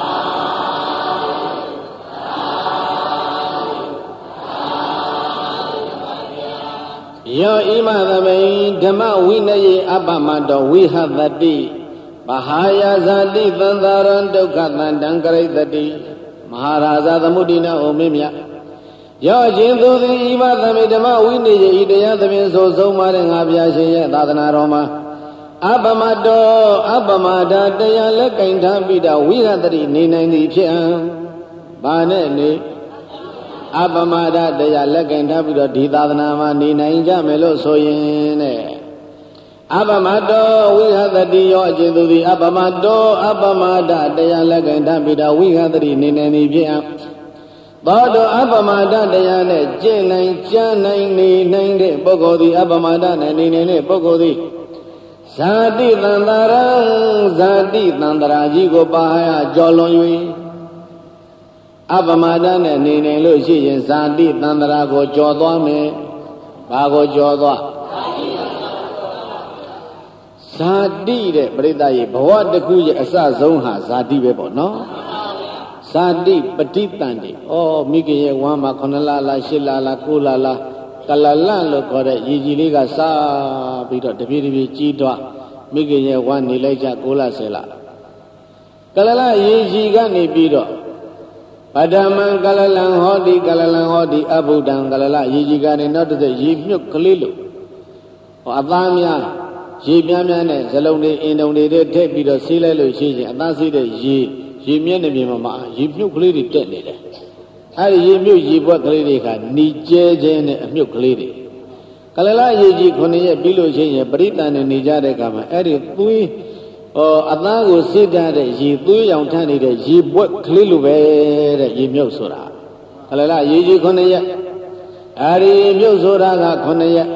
ယောဣမသမိန်ဓမ္မဝိနယေအပ္ပမတောဝိဟသတိမဟာယာဇာတိသန္တာရံဒုက္ခတန္တံကရိတတိမဟာရာဇသမုဒ္ဒိနာဩမင်းမြတ်ယောခြင်းသူသည်ဣမသမိဓမ္မဝိနယေဤတရားသဖြင့်ဆိုဆုံးပါတဲ့ငါဘုရားရှင်ရဲ့သာသနာတော်မှာအပ္ပမတောအပ္ပမဒာတရားလက်ကင်ထားပြီးတော့ဝိဟသတိနေနိုင်သည်ဖြစ်အံဘာနဲ့နေအပ္ပမဒတရားလက်ကင်ထားပြီးတော့ဒီသာသနာမှာနေနိုင်ကြမယ်လို့ဆိုရင်တဲ့အပ္ပမတောဝိဟသတိယောအကျဉ်သူသည်အပ္ပမတောအပ္ပမဒတရားလက်ကင်ထားပြီးတော့ဝိဟသတိနေနိုင်သည်ဖြစ်အံသောတောအပ္ပမဒတရားနဲ့ကျင့်နိုင်ကြားနိုင်နေနိုင်တဲ့ပုဂ္ဂိုလ်သည်အပ္ပမဒနဲ့နေနေတဲ့ပုဂ္ဂိုလ်သည်ဇာတိတန္တရာဇာတိတန္တရာကြီးကိုပါဟယကြော်လွန်၍အပ္ပမဒနဲ့နေနေလို့ရှိရင်ဇာတိတန္တရာကိုကြော်သွားမယ်။ဘာကိုကြော်သွားဇာတိတဲ့ပရိသတ်ရဲ့ဘဝတစ်ခုရဲ့အစဆုံးဟာဇာတိပဲပေါ့နော်ဇာတိပฏิတန်တိဩမိခင်ရဲ့ဝမ်းမှာခုနှစ်လလားရှစ်လလားကိုးလလားကလလန့်လို့ခေါ်တဲ့ရည်ကြီးလေးကစားပြီးတော့တပြေးတပြေးကြီးတော့မိခင်ရဲ့ဝမ်းနေလိုက်ကြကိုးလဆယ်လကလလရည်ကြီးကနေပြီးတော့ပဒမံကလလံဟောတိကလလံဟောတိအဘုဒ္ဓံကလလရည်ကြီးကနေနောက်တစ်သက်ရည်မြုပ်ကလေးလို့ဟောအသားများရည်ပြားများနဲ့ဇလုံးတွေအင်တုံတွေထည့်ပြီးတော့ဆေးလိုက်လို့ရှိရင်အသားဆေးတဲ့ရည်ရေမြင့်နေပြင်မှာရေမြုပ်ကလေးတွေတက်နေတယ်အဲဒီရေမြုပ်ရေပွက်ကလေးတွေကနီကျဲခြင်းနဲ့အမြုပ်ကလေးတွေကလလရေကြီးခုနှစ်ရက်ပြီးလို့ရှိရင်ပရိသန်နေနေကြတဲ့အခါမှာအဲ့ဒီသွေးဟောအသားကိုစိတ်တတ်တဲ့ရေသွေးရောင်ထမ်းနေတဲ့ရေပွက်ကလေးလိုပဲတဲ့ရေမြုပ်ဆိုတာကလလရေကြီးခုနှစ်ရက်အဲဒီရေမြုပ်ဆိုတာကခုနှစ်ရက်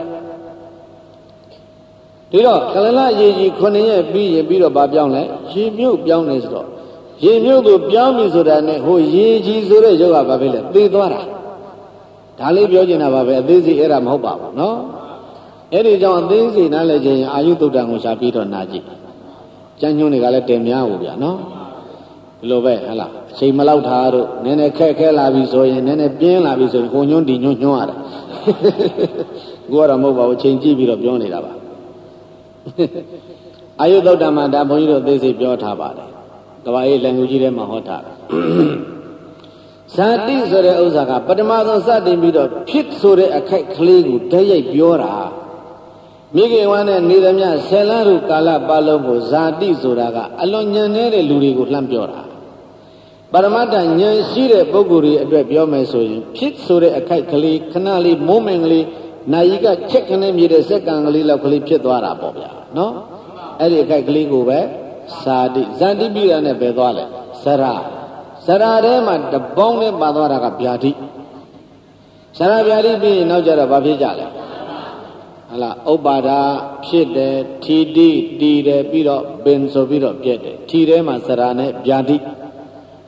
ဒီတော့ကလလရေကြီးခုနှစ်ရက်ပြီးရင်ပြီးတော့ဗာပြောင်းလဲရေမြုပ်ပြောင်းနေဆိုတော့ရေမြုပ်ကိုပြောင်းပြီဆိုတာနဲ့ဟိုရေကြီးဆိုတဲ့ယောဂဘာဖြစ်လဲသေသွားတာဒါလေးပြောချင်တာပါပဲအသေးစိတ်အဲ့ဒါမဟုတ်ပါဘူးနော်အဲ့ဒီကြောင့်အသေးစိတ်နားလည်ခြင်းအာယုတုတ္တံကိုရှားပြီးတော့နာကြည့်ကျမ်းညွှန်းတွေကလည်းတင်များဘူးဗျာနော်ဒီလိုပဲဟဟလားအချိန်မလောက်ထားတို့နည်းနည်းခက်ခဲလာပြီဆိုရင်နည်းနည်းပြင်းလာပြီဆိုရင်ကိုညွှန်းဒီညွှန်းညွှန်းရတယ်ကိုကတော့မဟုတ်ပါဘူးအချိန်ကြည့်ပြီးတော့ပြောနေတာပါအာယုတုတ္တမှာဒါဘုန်းကြီးတို့အသေးစိတ်ပြောထားပါတယ်ကဘာရေးလန်ကူကြီးထဲမှာဟောထားတယ်ဇာတိဆိုတဲ့ဥစ္စာကပထမဆုံးစတင်ပြီးတော့ဖြစ်ဆိုတဲ့အခိုက်ကလေးကိုတည့်ရိုက်ပြောတာမိခင်ဝမ်းနဲ့နေသမျှဆယ်လရုကာလပတ်လုံးကိုဇာတိဆိုတာကအလွန်ညံနေတဲ့လူတွေကိုလှမ်းပြောတာပရမတ္တဉာဏ်ရှိတဲ့ပုဂ္ဂိုလ်တွေအတွက်ပြောမယ်ဆိုရင်ဖြစ်ဆိုတဲ့အခိုက်ကလေးခဏလေးမိုးမင်ကလေးနာယီကချက်ခနဲ့မြည်တဲ့စက္ကန့်ကလေးလောက်ကလေးဖြစ်သွားတာပေါ့ဗျာနော်အဲ့ဒီအခိုက်ကလေးကိုပဲဇာတိဇာတိပြည်ရနဲ့ပဲသွားလဲဇရာဇရာထဲမှာတပေါင်းနဲ့ပါသွားတာကဗျာတိဇရာဗျာတိပြီးရင်နောက်ကြတော့ဘာဖြစ်ကြလဲဟလာဥပ္ပါဒဖြစ်တယ်ထီတိတည်တယ်ပြီးတော့ပင်ဆိုပြီးတော့ပြက်တယ်ထီထဲမှာဇရာနဲ့ဗျာတိ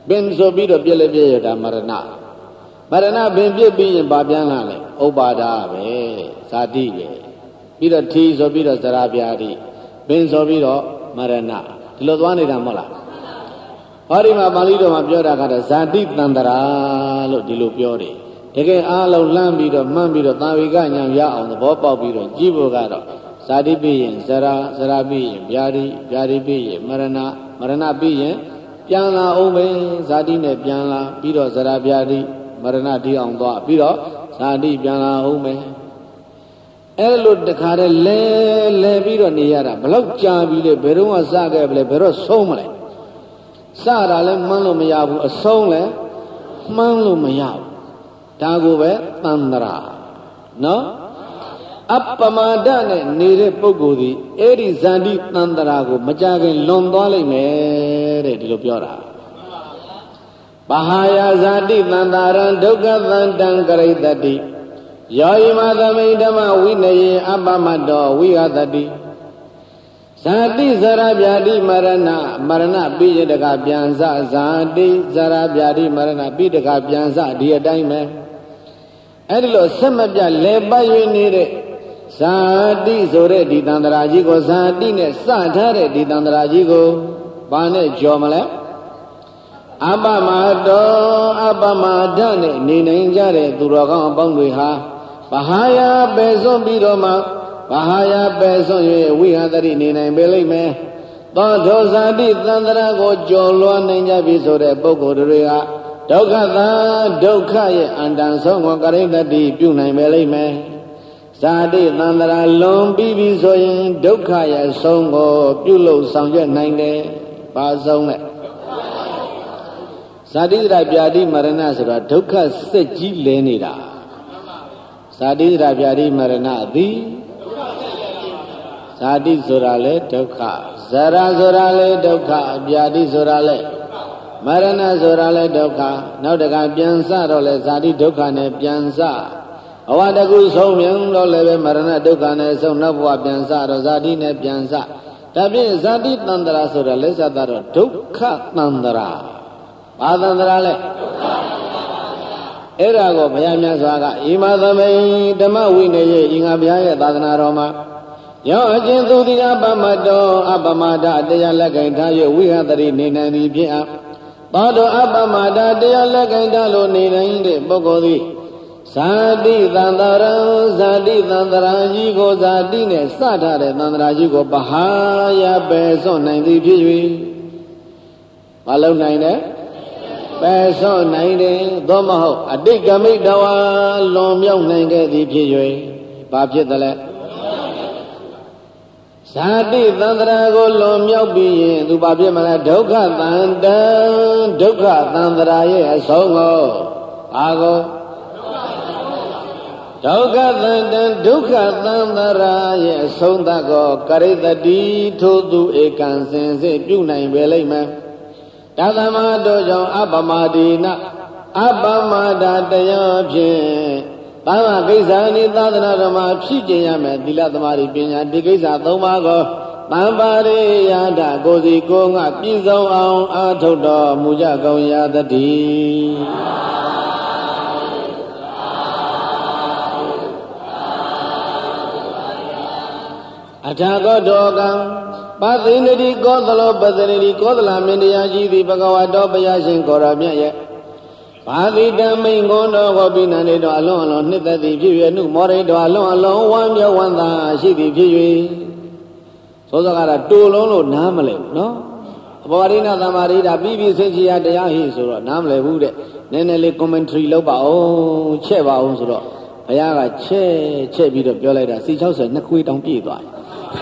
ပင်ဆိုပြီးတော့ပြည့်လည်းပြည့်ရတာမရဏမရဏပင်ပြည့်ပြီးရင်ဘာပြန်လာလဲဥပါဒပဲဇာတိပဲပြီးတော့ထီဆိုပြီးတော့ဇရာပြာတိပင်ဆိုပြီးတော့မရဏဒီလိုသွားနေတာမဟုတ်လားဟောဒီမှာပါဠိတော်မှာပြောတာကတော့ဇာတိတန္တရာလို့ဒီလိုပြောတယ်တကယ်အားလုံးလှမ်းပြီးတော့မှန်းပြီးတော့သာဝေကညာရအောင်သဘောပေါက်ပြီးတော့ကြည့်ဖို့ကတော့ဇာတိပြီးရင်ဇရာဇရာပြီးရင်ဗျာတိဗျာတိပြီးရင်မရဏမရဏပြီးရင်ပြန်လာအောင်ပဲဇာတိနဲ့ပြန်လာပြီးတော့ဇရာဗျာတိမရဏတီးအောင်သွားပြီးတော့ဇာတိပြန်လာအောင်ပဲအဲ့လိုတခါတည်းလဲလဲပြီးတော့နေရတာဘလောက်ကြာပြီလေဘယ်တော့မှစခဲ့ပြီလေဘယ်တော့ဆုံးမလဲစတာလည်းမှန်းလို့မရဘူးအဆုံးလည်းမှန်းလို့မရဘူးဒါကိုပဲသန္တရာနော်အပမဒနဲ့နေတဲ့ပုဂ္ဂိုလ်ဒီအဲ့ဒီဇန္တိသန္တရာကိုမကြခင်လွန်သွားလိမ့်မယ်တဲ့ဒီလိုပြောတာပဟာယဇာတိသန္တာရံဒုက္ခသန္တံကရိတတိယောယိမသမိဓမ္မဝိနယေအပမတောဝိဟတတိဇာတိဇရာဗျာတိမရဏမရဏပြီးရတကပြန်စဇာတိဇရာဗျာတိမရဏပြီးတကပြန်စဒီအတိုင်းပဲအဲ့ဒီလိုဆက်မပြတ်လဲပတ်ရနေတဲ့ဇာတိဆိုတဲ့ဒီတန္တရာကြီးကိုဇာတိနဲ့စထားတဲ့ဒီတန္တရာကြီးကိုဘာနဲ့ကြော်မလဲအပမတောအပမဒနဲ့နေနိုင်ကြတဲ့သူတော်ကောင်းအပေါင်းတွေဟာဘဟာယပဲစွန့်ပြီးတော့မှဘဟာယပဲစွန့်၍ဝိဟတရိနေနိုင်ပေလိမ့်မယ်သောသောဇာတိသန္တရာကိုကြော်လွှားနိုင်ကြပြီဆိုတဲ့ပုဂ္ဂိုလ်တွေကဒုက္ခသာဒုက္ခရဲ့အန္တန်ဆုံးကိုကရိတတိပြုနိုင်ပေလိမ့်မယ်ဇာတိသန္တရာလွန်ပြီးပြီဆိုရင်ဒုက္ခရဲ့ဆုံးကိုပြုလို့ဆောင်ရွက်နိုင်တယ်ဘာဆုံးလဲဇာတိဇရာဗျာတိမရဏဆိုတာဒုက္ခစက်ကြီးလဲနေတာဇာတိဇရာဗျာတိမရဏသည်ဇာတိဆိုတာလေဒုက္ခဇရာဆိုတာလေဒုက္ခဗျာတိဆိုတာလေမရဏဆိုတာလေဒုက္ခနောက်တကပြန်စတော့လေဇာတိဒုက္ခနဲ့ပြန်စဘဝတကူဆုံးမြင်တော့လည်းပဲမရဏဒုက္ခနဲ့ဆုံးနောက်ဘဝပြန်စတော့ဇာတိနဲ့ပြန်စဒါဖြင့်ဇာတိတန္တရာဆိုတာလက်စတာတော့ဒုက္ခတန္တရာဘာသန္တရာလဲအဲ့ဒါကိုဘုရားမြတ်စွာကဣမသမိဓမ္မဝိနယေဤငါဘုရားရဲ့သာသနာတော်မှာယောအချင်းသူတိအပမတောအပမဒတရားလက်ကင်ထား၍ဝိဟတရိနေနိုင်သည်ဖြင့်အသောတောအပမဒတရားလက်ကင်ထားလို့နေနိုင်တဲ့ပုဂ္ဂိုလ်သည်ဇာတိသန္တရံဇာတိသန္တရာကြီးကိုဇာတိနဲ့စထားတဲ့သန္တရာကြီးကိုပဟာယပဲစွန့်နိုင်သည်ဖြစ်၍မလုံနိုင်တဲ့ပဲစွန့်နိုင်တယ်သို့မဟုတ်အတိတ်ကမိတ္တဝါလွန်မြောက်နိုင်ခဲ့သည်ဖြစ်၍ဘာဖြစ်သလဲဇာတိသန္တရာကိုလွန်မြောက်ပြီးရင်သူဘာဖြစ်မလဲဒုက္ခသန္တံဒုက္ခသန္တရာရဲ့အဆုံးကိုအာကိုဒုက္ခသန္တံဒုက္ခသန္တရာရဲ့အဆုံးသတ်ကိုကရိတတိထို့သူဧကံစင်စစ်ပြုနိုင်ပေလိမ့်မယ်တသမတို့ကြောင့်အပမဒိနအပမဒတရားဖြင့်ဘာဝကိစ္စနိသာသနာတော်မှာဖြစ်ကျင်ရမယ်သီလသမာဓိပညာဒီကိစ္စသုံးပါးကိုတံပါရိယာဒကိုစီကိုငါပြည့်စုံအောင်အာထုတ်တော်မူကြကုန်ရာတည်းအထာဂောတောကံပသိန္တိကောသလောပသနိကောသလမင်းတရားရှိသည်ဘဂဝါတော်ဘုရားရှင်ကိုရမြတ်ရဲ့ဘာတိတမိန်ကုန်တော်ကိုပိဏနေတော်အလွန်အလွန်နှစ်သက်သည်ဖြစ်၍နှုမောရိတော်အလွန်အလွန်ဝမ်းမြောက်ဝမ်းသာရှိသည်ဖြစ်၍သောစကားကတူလုံးလို့နားမလဲဘူးနော်အဘောရိဏသမารိတာပြီးပြီးစိတ်ချရတရားဟိဆိုတော့နားမလဲဘူးတဲ့နည်းနည်းလေး commentary လုပ်ပါအောင်ချက်ပါအောင်ဆိုတော့ဘုရားကချက်ချက်ပြီးတော့ပြောလိုက်တာစီ၆၀နှစ်ခွေးတောင်ပြည့်သွား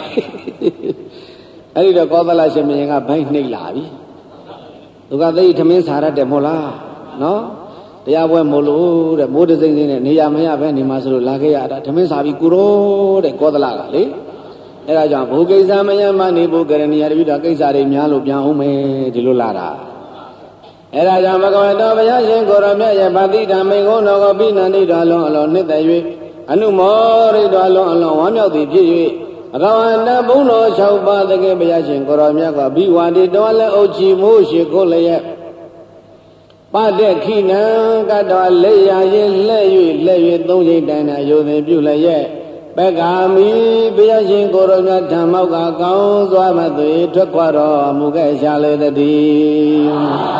တယ်အဲ့ဒီတော့ကောသလရှင်မင်းကဘိုင်းနှိပ်လာပြီသူကသိထမင်းစားရတယ်မဟုတ်လားနော်တရားပွဲမို့လို့တဲ့မိုးတစိမ့်စိမ့်နဲ့နေရမရပဲနေမှာဆိုလို့လာခဲ့ရတာထမင်းစားပြီးကုရောတဲ့ကောသလကလေအဲ့ဒါကြောင့်ဘုကိစ္စမယမနေဘုကရဏီယတပိတော့ကိစ္စတွေများလို့ပြန်အောင်မယ်ဒီလိုလာတာအဲ့ဒါကြောင့်ဘဂဝါတော်ဘုရားရှင်ကိုရောမြတ်ရဲ့ဗတိဓမ္မိကုံတော်ကိုပိဏ္ဏိတော်လုံးအလုံးနှစ်သက်၍အနုမောရိတော်လုံးအလုံးဝမ်းမြောက်သည်ဖြစ်၍ရဝန္တဘုံတော်၆ပါးတကယ်ဘုရားရှင်ကိုရောမြတ်ကဘိဝါဒီတော်လည်းအုပ်ချီမိုးရှိကိုလည်းရဲ့ပါတဲ့ခိနံကတော့လက်ရရင်လက်၍လက်၍သုံးချိန်တိုင်တိုင်ယုံသင်ပြုလျက်ပက္ခာမိဘုရားရှင်ကိုရောမြတ်ဓမ္မောက်ကကောင်းစွာမသွေထွက်ခွာတော်မူခဲ့ရှာလေတည်း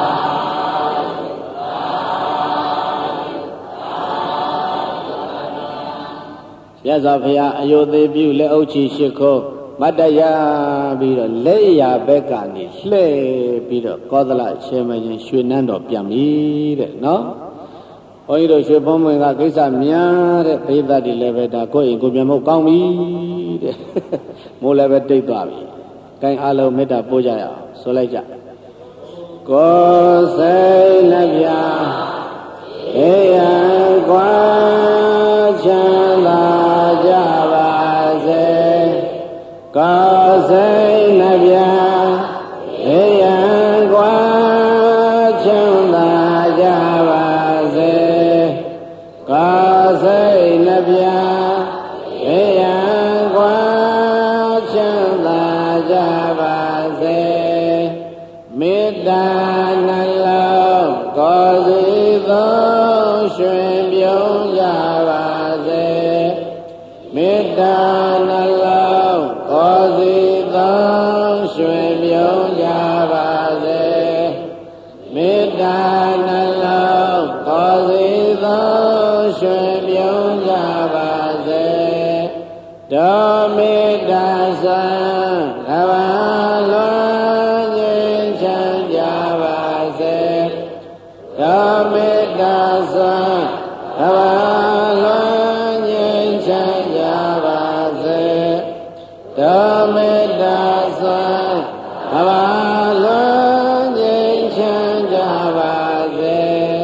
ရသော်ဘုရားအယုသေးပြုလက်အုပ်ချီရှိခိုးမတ္တရပြီးတော့လက်ရဘက်ကနေလှဲ့ပြီးတော့ကောသလရှင်မရင်ရွှေနန်းတော်ပြန်ပြီတဲ့နော်ဘုန်းကြီးတို့ရွှေဖုံးမွင်ကကိစ္စများတဲ့ပရိသတ်တွေလည်းပဲဒါကိုယ့်ရင်ကိုယ်ပြန်ဖို့ကောင်းပြီတဲ့မိုးလည်းပဲတိတ်သွားပြီ။ကိုင်းအားလုံးမေတ္တာပို့ကြရအောင်ဆိုလိုက်ကြကိုယ်စိတ်နှပြအေးရန်ကွာချမ်းသာကြပါစေကိုယ်စိတ်နှပြအေးရန်ကွာချမ်းသာကြပါစေကိုယ်စိတ်နှပြအေးရန်ကွာချမ်းသာကြပါစေမေတ္တာနှလုံးကိုယ်စီသောရွှင်ပြုံးကြပါစေမေတ္တာနှလုံးကိုယ်စီသောရွှင်ပြုံးကြပါစေမေတ္တာနှလုံးကိုယ်စီသောရွှင်ပြုံးကြပါစေဒေါမေတ္တာသံဃဘာလွန်ငြိမ်းချမ်းကြပါစေဒေါမေတ္တာသံဃဘာလွန်ငြိမ်းချမ်းကြပါစေဒေါမေတ္တာသံဃဘာလွန်ငြိမ်းချမ်းကြပါစေ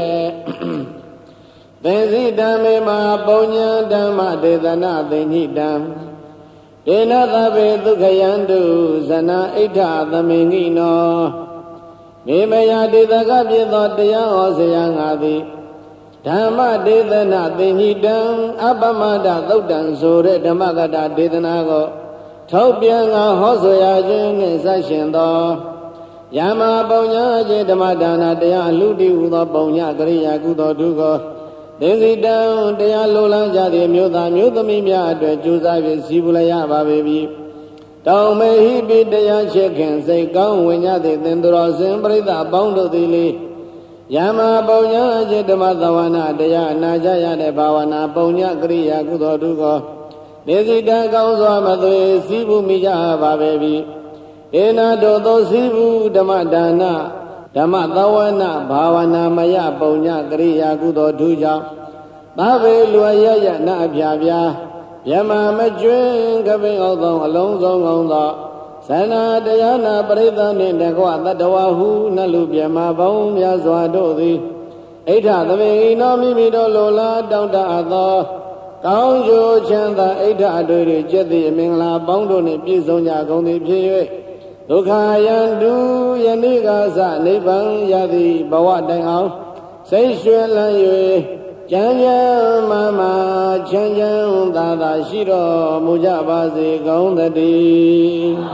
သင်္စိတံမေမပုညံဓမ္မဒေသနာသိဉ္စိတံဒေနသဗ္ဗေဒုက္ခယံတုဇနာဣဋ္ဌသမင်္ဂိနောမေမယဒေသကပြည့်သောတရားဟောစရာငါသည်ဓမ္မဒေသနာသိဉ္စိတံအပမဒသုတ်တံဆိုတဲ့ဓမ္မကတာဒေသနာကိုထုတ်ပြန်ငါဟောဆိုရခြင်းနှင့်ဆက်ရှင်သောယမပုညံအကျေဓမ္မဒါနတရားလူတည်ဟူသောပုညကရိယာကုသိုလ်တုကိုသင်္စိတံတရားလိုလန်းကြသည့်မြို့သားမြို့သမီးများအတွက်ကြိုးစားပြီးစီပူလရပါပေပြီတောင်းမေဟိပိတရားချစ်ခင်စိတ်ကောင်းဝင်ကြသည့်သင်္သူတော်စင်ပရိသတ်အပေါင်းတို့သည်လေယမပုညံအကျေဓမ္မသဝနာတရားအနာကြရတဲ့ဘာဝနာပုညကရိယာကုသိုလ်တုကိုသင်္စိတံကောင်းစွာမသွေစီပူမိကြပါပေပြီဧနာတို့သောစီပူဓမ္မဒါနဓမ္မသဝနာဘာဝနာမယပုညကရိယာကုသိုလ်ထုကြောင့်သဗ္ဗေလွယ်ရရနာအပြာပြာယမမကျွင်းကပိအောင်သောအလုံးစုံကုန်သောသနာတရားနာပရိသတ်နှင့်တကွတတ္တဝဟုနတ်လူပြမပေါင်းများစွာတို့သည်ဣဋ္ဌသမေဤနောမိမိတို့လိုလားတောင်းတအပ်သောကောင်းကျိုးချမ်းသာဣဋ္ဌအတွေ့တွေကျက်သည့်အမင်္ဂလာပေါင်းတို့နှင့်ပြည့်စုံကြကုန်သည်ဖြစ်၍ဒုက္ခယံတုယနေ့ကစနိဗ္ဗာန်ရသည့်ဘဝတိုင်အောင်စိတ်ရွှင်လန်း၍ကျမ်းကျမ်းမာမာချမ်းချမ်းသာသာရှိတော်မူကြပါစေကုန်သတည်း